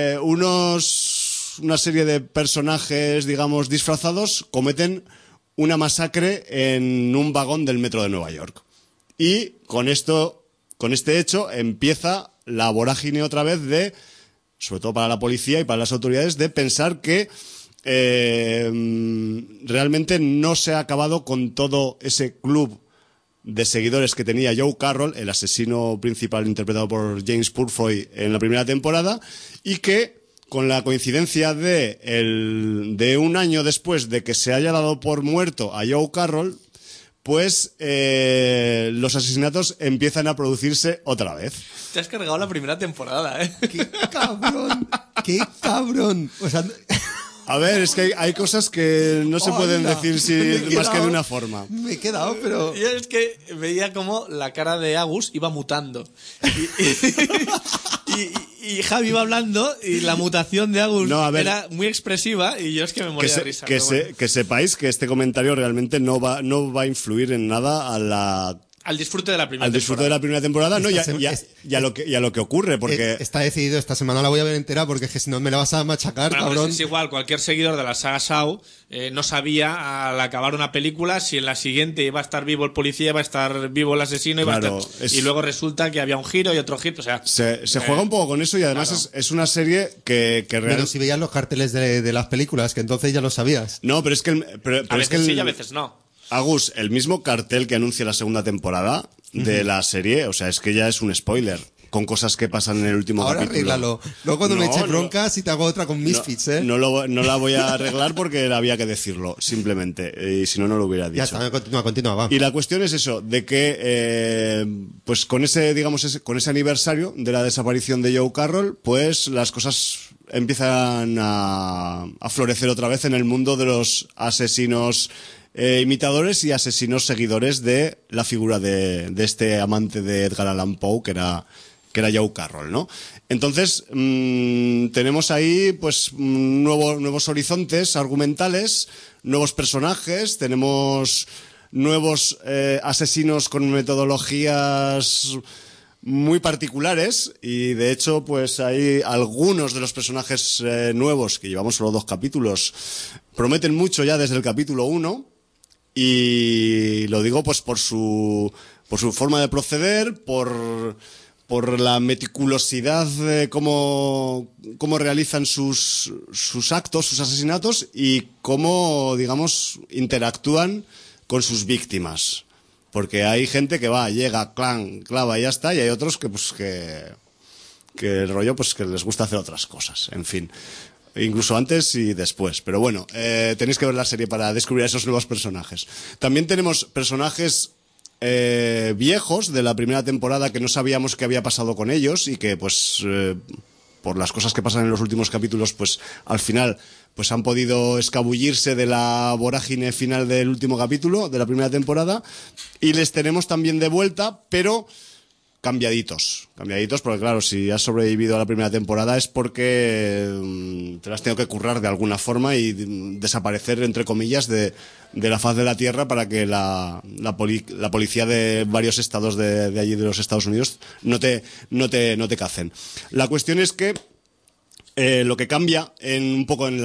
Speaker 2: una serie de personajes, digamos, disfrazados cometen una masacre en un vagón del metro de Nueva York. Y con este hecho empieza la vorágine otra vez sobre todo para la policía y para las autoridades, de pensar que realmente no se ha acabado con todo ese club de seguidores que tenía Joe Carroll, el asesino principal interpretado por James Purefoy en la primera temporada, y que con la coincidencia de un año después de que se haya dado por muerto a Joe Carroll, pues los asesinatos empiezan a producirse otra vez.
Speaker 3: Te has cargado la primera temporada, ¿eh?
Speaker 4: ¡Qué cabrón! ¡Qué cabrón! O sea...
Speaker 2: A ver, es que hay cosas que no se pueden decir más que de una forma.
Speaker 4: Me he quedado, pero...
Speaker 3: Yo es que veía como la cara de Agus iba mutando. Y Javi iba hablando y la mutación de Agus era muy expresiva y yo es que me moría de risa.
Speaker 2: Que sepáis que este comentario realmente no va a influir en nada
Speaker 3: al disfrute de la primera temporada.
Speaker 2: Al disfrute de la primera temporada, no, y a lo que ocurre, porque...
Speaker 4: Está decidido, esta semana la voy a ver entera, porque es que si no me la vas a machacar,
Speaker 3: bueno,
Speaker 4: cabrón.
Speaker 3: Pues es igual, cualquier seguidor de la saga Saw no sabía al acabar una película si en la siguiente iba a estar vivo el policía, iba a estar vivo el asesino, y luego resulta que había un giro y otro giro, o sea...
Speaker 2: Se juega un poco con eso y además claro, es una serie que realmente...
Speaker 4: Pero si veías los carteles de las películas, que entonces ya lo sabías.
Speaker 2: No, pero es que...
Speaker 3: a veces sí y a veces no.
Speaker 2: Agus, el mismo cartel que anuncia la segunda temporada de la serie, o sea, es que ya es un spoiler. con cosas que pasan en el último
Speaker 4: Ahora
Speaker 2: capítulo.
Speaker 4: arréglalo. Luego cuando me eche broncas y te hago otra con Misfits, ¿eh?
Speaker 2: No la voy a arreglar porque había que decirlo, simplemente. Y si no, no lo hubiera dicho.
Speaker 4: Ya está, continúa, va.
Speaker 2: Y la cuestión es eso, de que pues con ese aniversario de la desaparición de Joe Carroll, pues las cosas empiezan a florecer otra vez en el mundo de los asesinos imitadores y asesinos seguidores de la figura de este amante de Edgar Allan Poe, que era Joe Carroll, ¿no? Entonces, tenemos ahí pues nuevos horizontes argumentales, nuevos personajes, tenemos nuevos asesinos con metodologías muy particulares, y de hecho pues hay algunos de los personajes nuevos, que llevamos solo 2 capítulos, prometen mucho ya desde el capítulo 1, y lo digo pues por su forma de proceder, por la meticulosidad de cómo realizan sus actos, sus asesinatos, y cómo, digamos, interactúan con sus víctimas. Porque hay gente que llega, clava y ya está, y hay otros que el rollo pues que les gusta hacer otras cosas, en fin. Incluso antes y después. Pero bueno, tenéis que ver la serie para descubrir a esos nuevos personajes. También tenemos personajes viejos de la primera temporada que no sabíamos qué había pasado con ellos, y que pues por las cosas que pasan en los últimos capítulos, pues al final pues han podido escabullirse de la vorágine final del último capítulo de la primera temporada, y les tenemos también de vuelta, pero cambiaditos, porque claro, si has sobrevivido a la primera temporada es porque te las tengo que currar de alguna forma y desaparecer, entre comillas, de la faz de la tierra, para que la policía de varios estados de allí de los Estados Unidos no te cacen. La cuestión es que lo que cambia un poco en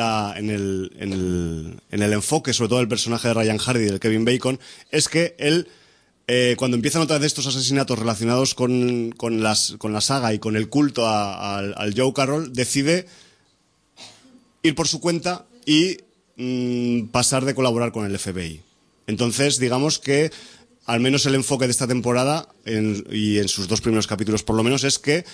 Speaker 2: el enfoque, sobre todo del personaje de Ryan Hardy y del Kevin Bacon, es que él, cuando empiezan otra vez de estos asesinatos relacionados con la saga y con el culto al Joe Carroll, decide ir por su cuenta y pasar de colaborar con el FBI. Entonces, digamos que al menos el enfoque de esta temporada, y en sus 2 primeros capítulos por lo menos, es que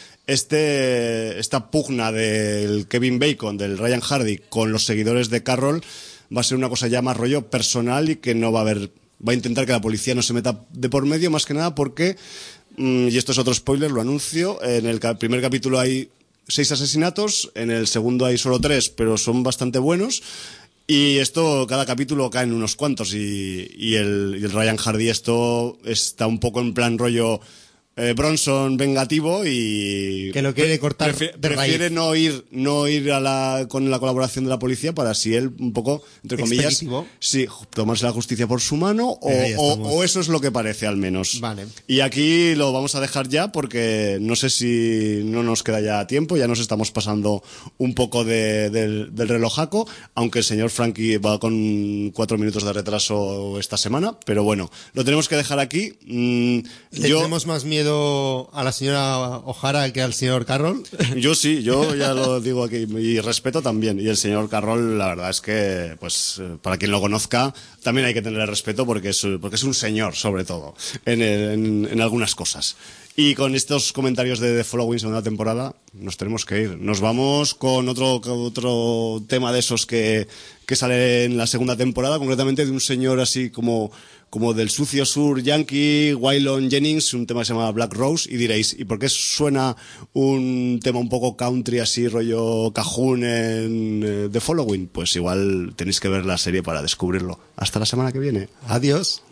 Speaker 2: esta pugna del Kevin Bacon, del Ryan Hardy, con los seguidores de Carroll, va a ser una cosa ya más rollo personal, y que no va a intentar que la policía no se meta de por medio, más que nada porque, y esto es otro spoiler, lo anuncio, en el primer capítulo hay 6 asesinatos, en el segundo hay solo 3, pero son bastante buenos. Y esto, cada capítulo caen unos cuantos, y el Ryan Hardy esto está un poco en plan rollo Bronson vengativo, y
Speaker 4: que lo quiere cortar
Speaker 2: prefiere no ir con la colaboración de la policía, para así él un poco, entre comillas, sí, tomarse la justicia por su mano, o eso es lo que parece, al menos.
Speaker 4: Vale.
Speaker 2: Y aquí lo vamos a dejar ya, porque no sé si no nos queda ya tiempo, ya nos estamos pasando un poco del relojaco, aunque el señor Frankie va con 4 minutos de retraso esta semana, pero bueno, lo tenemos que dejar aquí.
Speaker 4: Tenemos más miedo a la señora O'Hara que al señor Carroll.
Speaker 2: Yo sí, yo ya lo digo aquí, y respeto también. Y el señor Carroll, la verdad es que, pues, para quien lo conozca, también hay que tenerle respeto, porque es un señor, sobre todo, en algunas cosas. Y con estos comentarios de The Following, segunda temporada, nos tenemos que ir. Nos vamos con otro tema de esos que sale en la segunda temporada, concretamente de un señor así como del sucio sur yankee, Waylon Jennings, un tema que se llama Black Rose, y diréis, ¿y por qué suena un tema un poco country, así rollo cajún en The Following? Pues igual tenéis que ver la serie para descubrirlo. Hasta la semana que viene.
Speaker 4: Adiós.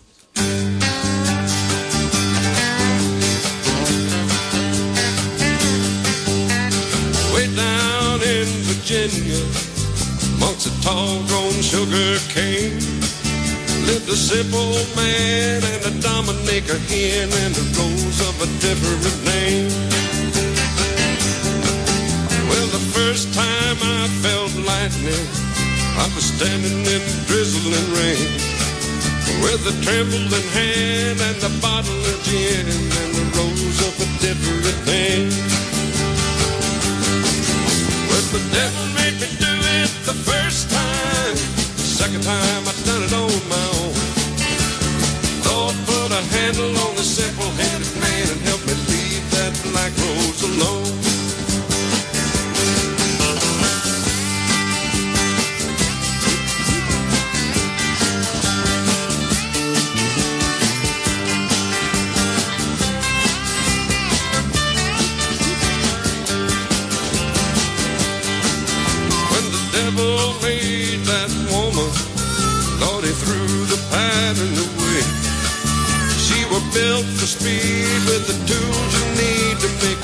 Speaker 1: Way down in Virginia, amongst the tall grown sugar cane, lived a simple man and a Dominica hen and a rose of a different name. Well, the first time I felt lightning, I was standing in drizzling rain, with a trembling hand and a bottle of gin and a rose of a different name. Well, the devil made me do it the first time. The second time I done it on my own. Lord, put a handle on the simple-headed man and help me leave that black rose through the pattern of way. She were built for speed with the tools you need to make